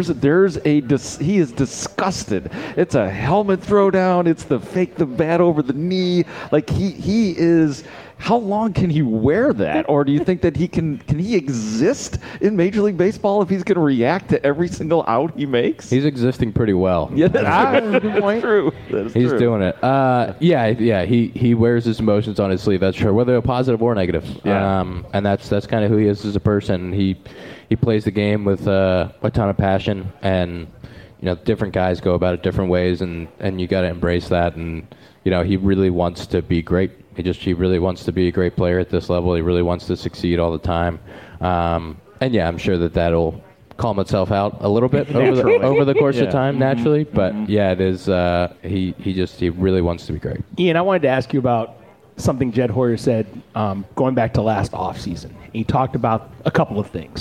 this, he is disgusted. It's a helmet throwdown. It's the fake the bat over the knee. He is... How long can he wear that? Or do you think that can he exist in Major League Baseball if he's going to react to every single out he makes? He's existing pretty well. Yeah, that's a good point. True. He's doing it. Yeah. He wears his emotions on his sleeve. That's true, whether they're positive or negative. Yeah. And that's kind of who he is as a person. He plays the game with a ton of passion, and different guys go about it different ways, and you got to embrace that. And he really wants to be great. He really wants to be a great player at this level. He really wants to succeed all the time. And yeah, I'm sure that'll calm itself out a little bit over the course of time, naturally. But yeah, it is. He really wants to be great. Ian, I wanted to ask you about something Jed Hoyer said going back to last offseason. He talked about a couple of things.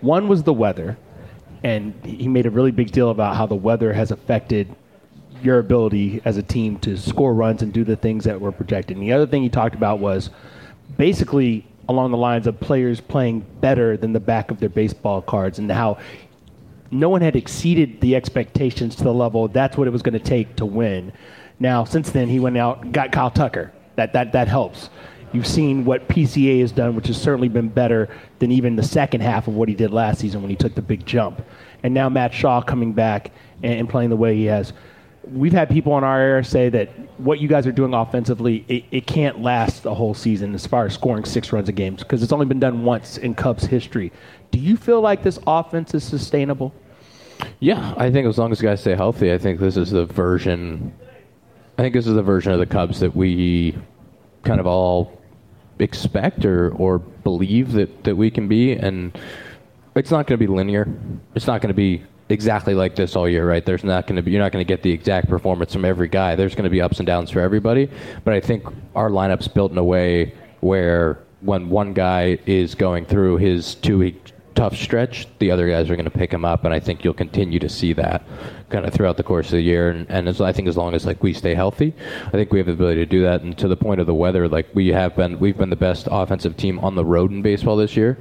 One was the weather, and he made a really big deal about how the weather has affected your ability as a team to score runs and do the things that were projected. And the other thing he talked about was basically along the lines of players playing better than the back of their baseball cards, and how no one had exceeded the expectations to the level that's what it was going to take to win. Now, since then, he went out and got Kyle Tucker. That helps. You've seen what PCA has done, which has certainly been better than even the second half of what he did last season when he took the big jump. And now Matt Shaw coming back and playing the way he has. We've had people in our era say that what you guys are doing offensively, it can't last the whole season as far as scoring 6 runs a game, because it's only been done once in Cubs history. Do you feel like this offense is sustainable? Yeah, I think as long as guys stay healthy, I think this is the version of the Cubs that we kind of all expect or believe that we can be. And it's not going to be linear. It's not going to be exactly like this all year, right? You're not going to get the exact performance from every guy. There's going to be ups and downs for everybody. But I think our lineup's built in a way where when one guy is going through his 2-week tough stretch, the other guys are going to pick him up, and I think you'll continue to see that kind of throughout the course of the year. And I think as long as we stay healthy, I think we have the ability to do that. And to the point of the weather, we've been the best offensive team on the road in baseball this year,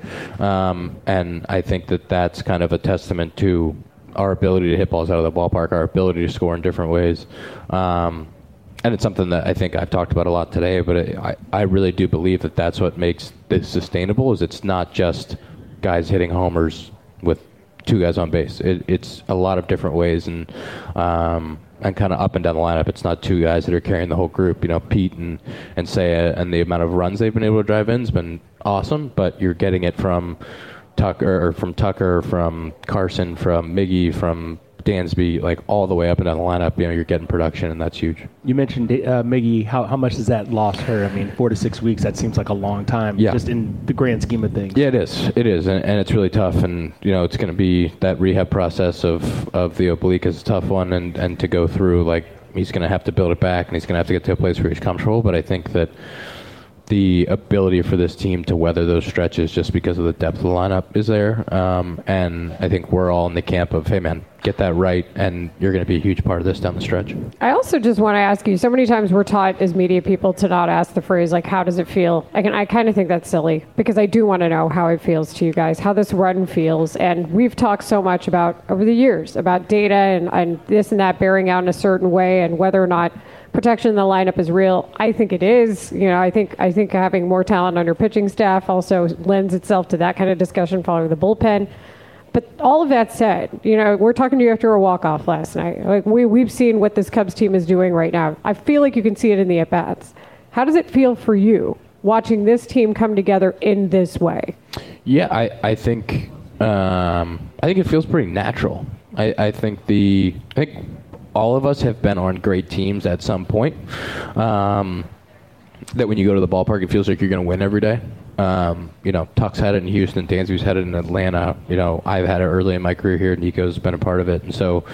and I think that's kind of a testament to our ability to hit balls out of the ballpark, our ability to score in different ways. And it's something that I think I've talked about a lot today, but I really do believe that that's what makes this sustainable. Is it's not just guys hitting homers with 2 guys on base. It's a lot of different ways, and kind of up and down the lineup. It's not 2 guys that are carrying the whole group. Pete and Seiya, and the amount of runs they've been able to drive in has been awesome, but you're getting it from Tucker, from Carson, from Miggy, from Dansby, all the way up and down the lineup. You're getting production, and that's huge. You mentioned Miggy. How much does that loss hurt? 4 to 6 weeks, that seems like a long time, just in the grand scheme of things. Yeah, it is, and it's really tough, and it's going to be that rehab process of the oblique is a tough one, and to go through, he's going to have to build it back, and he's going to have to get to a place where he's comfortable, but I think that the ability for this team to weather those stretches just because of the depth of the lineup is there. And I think we're all in the camp of, hey, man, get that right, and you're going to be a huge part of this down the stretch. I also just want to ask you, so many times we're taught as media people to not ask the phrase, how does it feel? I kind of think that's silly, because I do want to know how it feels to you guys, how this run feels. And we've talked so much about, over the years, about data and this and that bearing out in a certain way, and whether or not protection in the lineup is real. I think it is. I think having more talent on your pitching staff also lends itself to that kind of discussion following the bullpen. But all of that said, we're talking to you after a walk-off last night. We've seen what this Cubs team is doing right now. I feel like you can see it in the at-bats. How does it feel for you watching this team come together in this way? Yeah, I think it feels pretty natural. I think all of us have been on great teams at some point. That when you go to the ballpark, it feels like you're going to win every day. Tuck's had it in Houston, Dansby's had it in Atlanta. I've had it early in my career here. Nico's been a part of it. And so,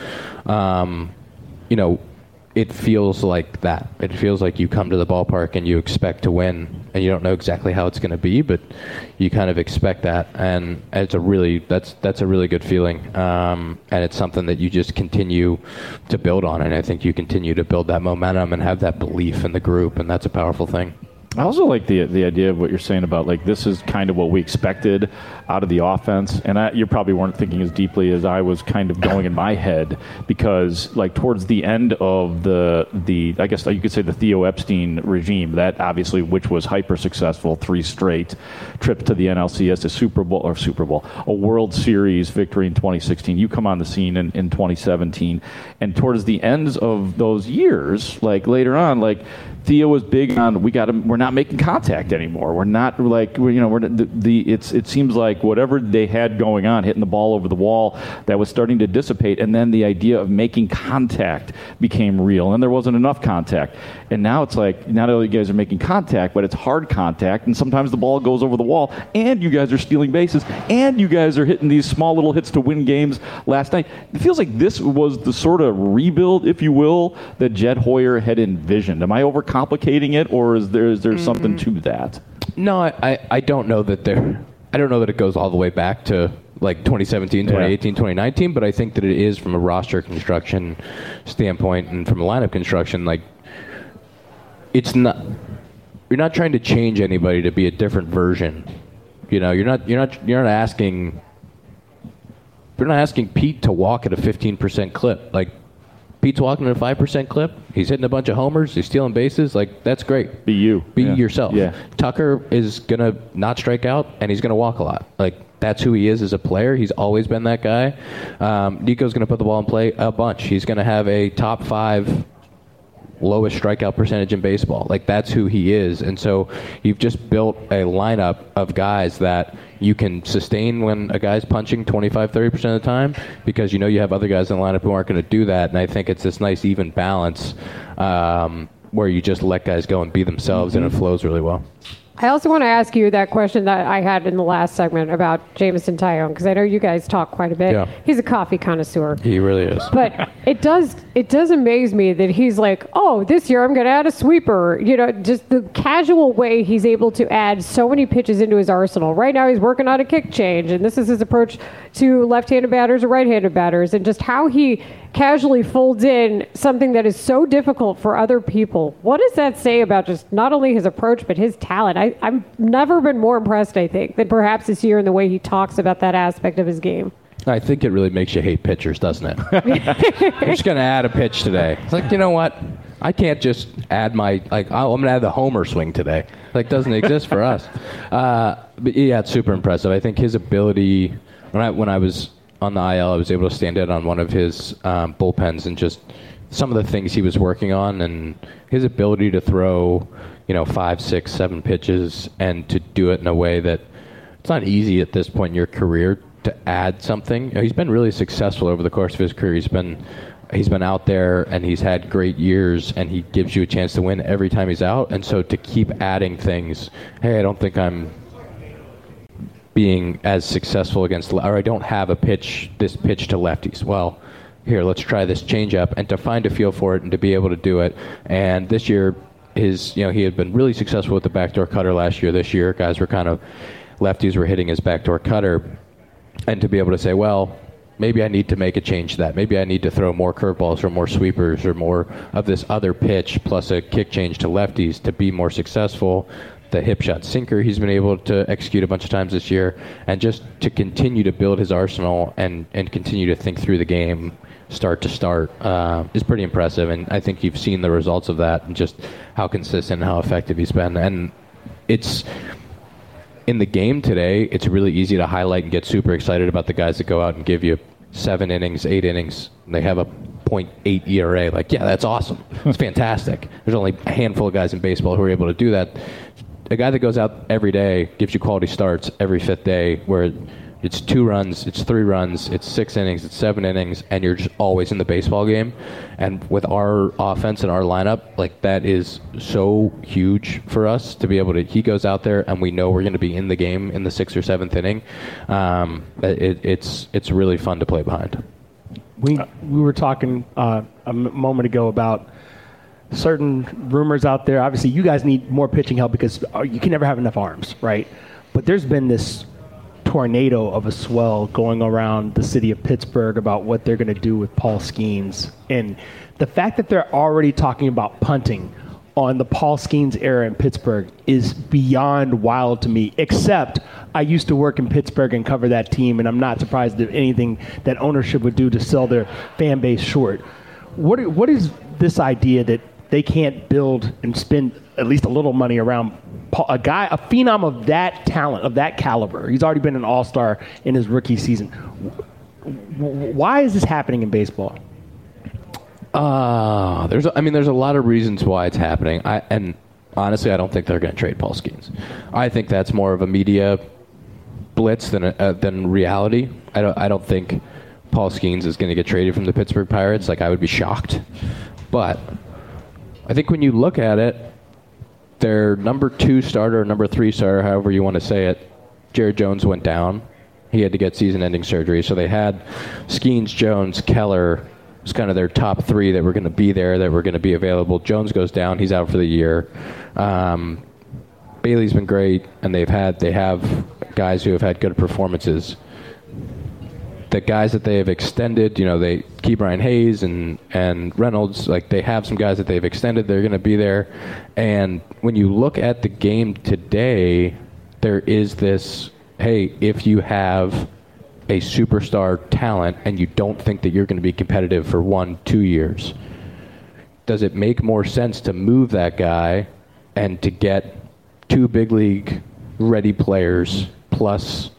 it feels like that. It feels like you come to the ballpark and you expect to win, and you don't know exactly how it's going to be, but you kind of expect that, and it's that's a really good feeling, and it's something that you just continue to build on, and I think you continue to build that momentum and have that belief in the group, and that's a powerful thing. I also like the idea of what you're saying about this is kind of what we expected out of the offense, and you probably weren't thinking as deeply as I was kind of going in my head, because towards the end of the I guess you could say the Theo Epstein regime, that obviously which was hyper successful, 3 straight trips to the NLCS, a World Series victory in 2016. You come on the scene in 2017, and towards the ends of those years, later on, Theo was big on we're not making contact anymore. We're not it seems like whatever they had going on, hitting the ball over the wall, that was starting to dissipate, and then the idea of making contact became real, and there wasn't enough contact. And now it's not only you guys are making contact, but it's hard contact, and sometimes the ball goes over the wall, and you guys are stealing bases, and you guys are hitting these small little hits to win games last night. It feels like this was the sort of rebuild, if you will, that Jed Hoyer had envisioned. Am I overcomplicating it, or is there something to that? No, I don't know that it goes all the way back to like 2017, 2018, 2019, but I think that it is from a roster construction standpoint and from a lineup construction, like it's not. You're not trying to change anybody to be a different version. You know, you're not asking Pete to walk at a 15% clip. Like, Pete's walking at a 5% clip. He's hitting a bunch of homers. He's stealing bases. Like, that's great. Be you. Be yourself. Yeah. Tucker is going to not strike out, and he's going to walk a lot. Like, that's who he is as a player. He's always been that guy. Nico's going to put the ball in play a bunch. He's going to have a top 5 lowest strikeout percentage in baseball. Like, that's who he is. And so you've just built a lineup of guys that you can sustain when a guy's punching 25, 30% of the time, because you know you have other guys in the lineup who aren't going to do that. And I think it's this nice even balance where you just let guys go and be themselves, and it flows really well. I also want to ask you that question that I had in the last segment about Jameson Taillon, because I know you guys talk quite a bit. Yeah. He's a coffee connoisseur. He really is. But it does amaze me that he's like, oh, this year I'm going to add a sweeper. You know, just the casual way he's able to add so many pitches into his arsenal. Right now he's working on a kick change, and this is his approach to left-handed batters or right-handed batters, and just how he casually folds in something that is so difficult for other people. What does that say about just not only his approach, but his talent? I've never been more impressed, I think, than perhaps this year in the way he talks about that aspect of his game. I think it really makes you hate pitchers, doesn't it? I'm just going to add a pitch today. It's like, you know what? I can't just add I'm going to add the homer swing today. Like, doesn't exist for us. But yeah, it's super impressive. I think his ability, when I was on the IL, I was able to stand in on one of his bullpens, and just some of the things he was working on, and his ability to throw, 5, 6, 7 pitches, and to do it in a way that it's not easy at this point in your career to add something. He's been really successful over the course of his career. He's been out there, and he's had great years, and he gives you a chance to win every time he's out. And so to keep adding things, hey, I don't think I'm being as successful against, or I don't have this pitch to lefties. Well, here, let's try this changeup, and to find a feel for it and to be able to do it. And this year, he had been really successful with the backdoor cutter last year. This year, lefties were hitting his backdoor cutter, and to be able to say, well, maybe I need to make a change to that. Maybe I need to throw more curveballs or more sweepers or more of this other pitch plus a kick change to lefties to be more successful. The hip shot sinker he's been able to execute a bunch of times this year, and just to continue to build his arsenal and continue to think through the game start to start is pretty impressive. And I think you've seen the results of that and just how consistent and how effective he's been. And it's in the game today, it's really easy to highlight and get super excited about the guys that go out and give you 7 innings, 8 innings. They have a .8 ERA. Like, yeah, that's awesome. It's fantastic. There's only a handful of guys in baseball who are able to do that. A guy that goes out every day, gives you quality starts every 5th day, where it's 2 runs, it's 3 runs, it's 6 innings, it's 7 innings, and you're just always in the baseball game. And with our offense and our lineup, like, that is so huge for us to be able to. He goes out there, and we know we're going to be in the game in the 6th or 7th inning. It's really fun to play behind. We were talking a moment ago about certain rumors out there. Obviously, you guys need more pitching help because you can never have enough arms, right? But there's been this tornado of a swell going around the city of Pittsburgh about what they're going to do with Paul Skeens. And the fact that they're already talking about punting on the Paul Skeens era in Pittsburgh is beyond wild to me, except I used to work in Pittsburgh and cover that team, and I'm not surprised at anything that ownership would do to sell their fan base short. What is this idea that they can't build and spend at least a little money around a phenom of that talent, of that caliber? He's already been an all-star in his rookie season. Why is this happening in baseball? There's a lot of reasons why it's happening. And honestly, I don't think they're going to trade Paul Skeens. I think that's more of a media blitz than reality. I don't think Paul Skeens is going to get traded from the Pittsburgh Pirates. Like, I would be shocked. But I think when you look at it, their number 2 starter, number 3 starter, however you want to say it, Jared Jones went down. He had to get season-ending surgery. So they had Skeens, Jones, Keller. It's kind of their top 3 that were going to be there, that were going to be available. Jones goes down. He's out for the year. Bailey's been great, and they have guys who have had good performances. the guys that they have extended, they keep Brian Hayes and Reynolds, like they have some guys that they've extended. They're going to be there. And when you look at the game today, there is this, hey, if you have a superstar talent and you don't think that you're going to be competitive for 1-2 years, does it make more sense to move that guy and to get 2 big league ready players plus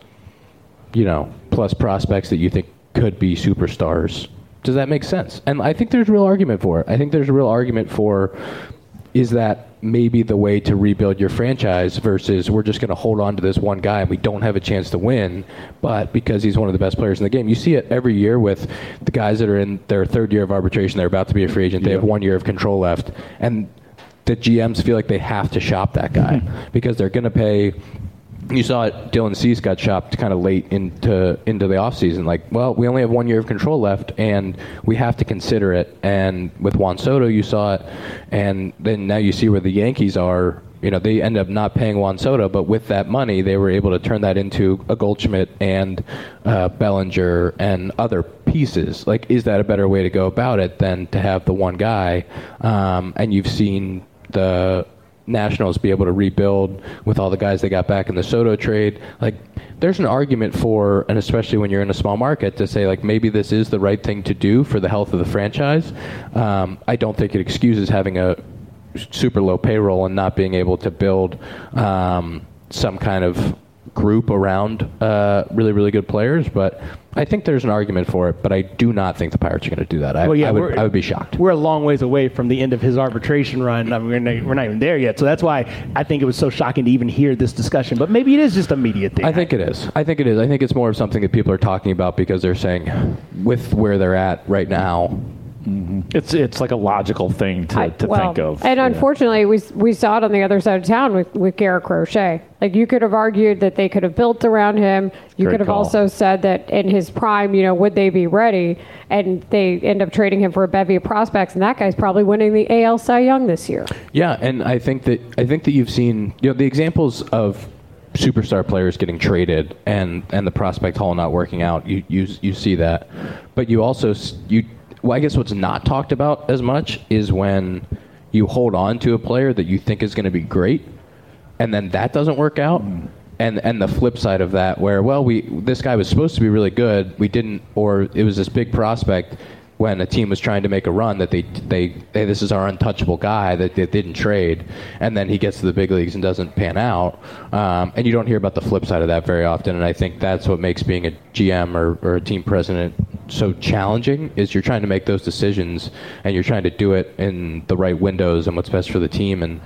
prospects that you think could be superstars? Does that make sense? And I think there's a real argument for it. I think there's a real argument for, is that maybe the way to rebuild your franchise versus we're just going to hold on to this one guy and we don't have a chance to win, but because he's one of the best players in the game. You see it every year with the guys that are in their 3rd year of arbitration. They're about to be a free agent. They have 1 year of control left. And the GMs feel like they have to shop that guy because they're going to pay. You saw it, Dylan Cease got shopped kind of late into the offseason. Like, well, we only have 1 year of control left, and we have to consider it. And with Juan Soto, you saw it. And then now you see where the Yankees are. They end up not paying Juan Soto, but with that money, they were able to turn that into a Goldschmidt and Bellinger and other pieces. Like, is that a better way to go about it than to have the one guy? And you've seen the Nationals be able to rebuild with all the guys they got back in the Soto trade. Like, there's an argument for, and especially when you're in a small market, to say, like, maybe this is the right thing to do for the health of the franchise. I don't think it excuses having a super low payroll and not being able to build some kind of group around really, really good players, but I think there's an argument for it, but I do not think the Pirates are going to do that. I would be shocked. We're a long ways away from the end of his arbitration run. I mean, we're not even there yet, so that's why I think it was so shocking to even hear this discussion, but maybe it is just a media thing. I think it is. I think it's more of something that people are talking about because they're saying with where they're at right now, it's like a logical thing to think of. And unfortunately, we saw it on the other side of town with Garrett Crochet. Like, you could have argued that they could have built around him. You could have also said that in his prime, would they be ready? And they end up trading him for a bevy of prospects, and that guy's probably winning the AL Cy Young this year. Yeah, and I think that you've seen the examples of superstar players getting traded and the prospect haul not working out. You see that, but you also Well, I guess what's not talked about as much is when you hold on to a player that you think is going to be great, and then that doesn't work out. And the flip side of that, where, this guy was supposed to be really good, we didn't, or it was this big prospect when a team was trying to make a run that they this is our untouchable guy that they didn't trade, and then he gets to the big leagues and doesn't pan out. And you don't hear about the flip side of that very often, and I think that's what makes being a GM or a team president so challenging, is you're trying to make those decisions and you're trying to do it in the right windows and what's best for the team, and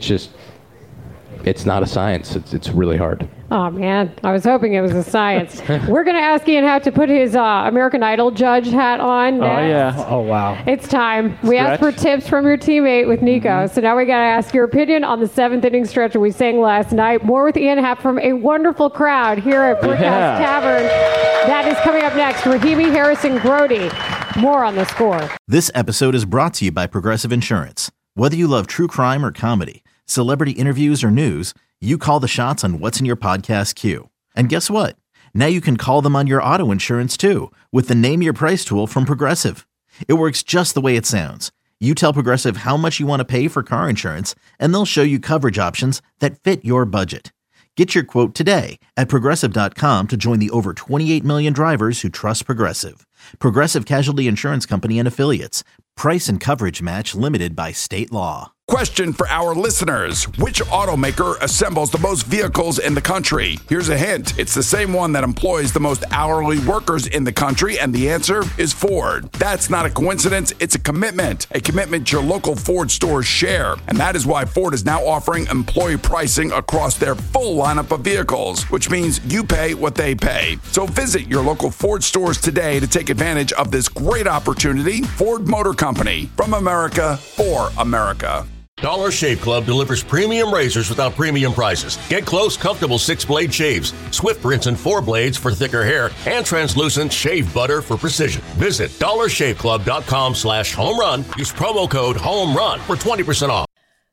it's not a science. It's really hard. Oh, man. I was hoping it was a science. We're going to ask Ian Happ to put his American Idol judge hat on next. Oh, yeah. Oh, wow. It's time. We asked for tips from your teammate with Nico, so now we got to ask your opinion on the 7th inning stretch we sang last night. More with Ian Happ from a wonderful crowd here at Brickhouse Tavern. That is coming up next. Rahimi, Harrison, Grody. More on The Score. This episode is brought to you by Progressive Insurance. Whether you love true crime or comedy, celebrity interviews or news, you call the shots on what's in your podcast queue. And guess what? Now you can call them on your auto insurance too with the Name Your Price tool from Progressive. It works just the way it sounds. You tell Progressive how much you want to pay for car insurance, and they'll show you coverage options that fit your budget. Get your quote today at Progressive.com to join the over 28 million drivers who trust Progressive. Progressive Casualty Insurance Company and Affiliates. Price and coverage match limited by state law. Question for our listeners. Which automaker assembles the most vehicles in the country? Here's a hint. It's the same one that employs the most hourly workers in the country, and the answer is Ford. That's not a coincidence. It's a commitment your local Ford stores share. And that is why Ford is now offering employee pricing across their full lineup of vehicles, which means you pay what they pay. So visit your local Ford stores today to take advantage of this great opportunity. Ford Motor Company, from America for America. Dollar Shave Club delivers premium razors without premium prices. Get close, comfortable 6-blade shaves, swift rinse and 4 blades for thicker hair, and translucent shave butter for precision. Visit dollarshaveclub.com/homerun. Use promo code HOMERUN for 20% off.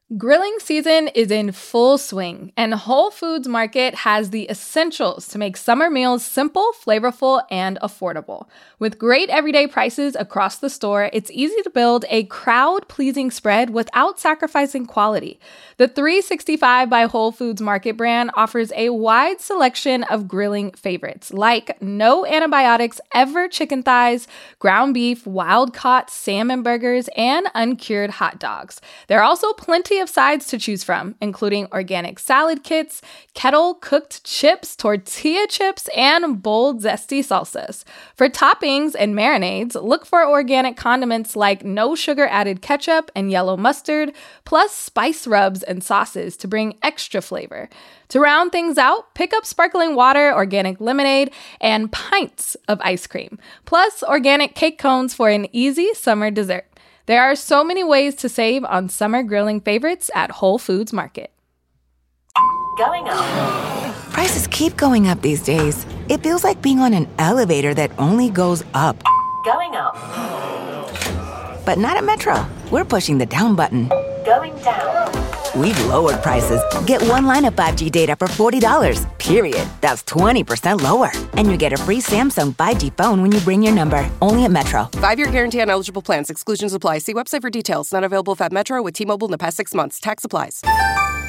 Grilling season is in full swing, and Whole Foods Market has the essentials to make summer meals simple, flavorful, and affordable. With great everyday prices across the store, it's easy to build a crowd-pleasing spread without sacrificing quality. The 365 by Whole Foods Market brand offers a wide selection of grilling favorites, like no antibiotics ever chicken thighs, ground beef, wild-caught salmon burgers, and uncured hot dogs. There are also plenty of sides to choose from, including organic salad kits, kettle-cooked chips, tortilla chips, and bold, zesty salsas. For toppings and marinades, look for organic condiments like no sugar-added ketchup and yellow mustard, plus spice rubs and sauces to bring extra flavor. To round things out, pick up sparkling water, organic lemonade, and pints of ice cream, plus organic cake cones for an easy summer dessert. There are so many ways to save on summer grilling favorites at Whole Foods Market. Going up. Prices keep going up these days. It feels like being on an elevator that only goes up. Going up. But not at Metro. We're pushing the down button. Going down. We've lowered prices. Get one line of 5G data for $40, period. That's 20% lower. And you get a free Samsung 5G phone when you bring your number. Only at Metro. 5-year guarantee on eligible plans. Exclusions apply. See website for details. Not available at Metro with T-Mobile in the past 6 months. Tax applies.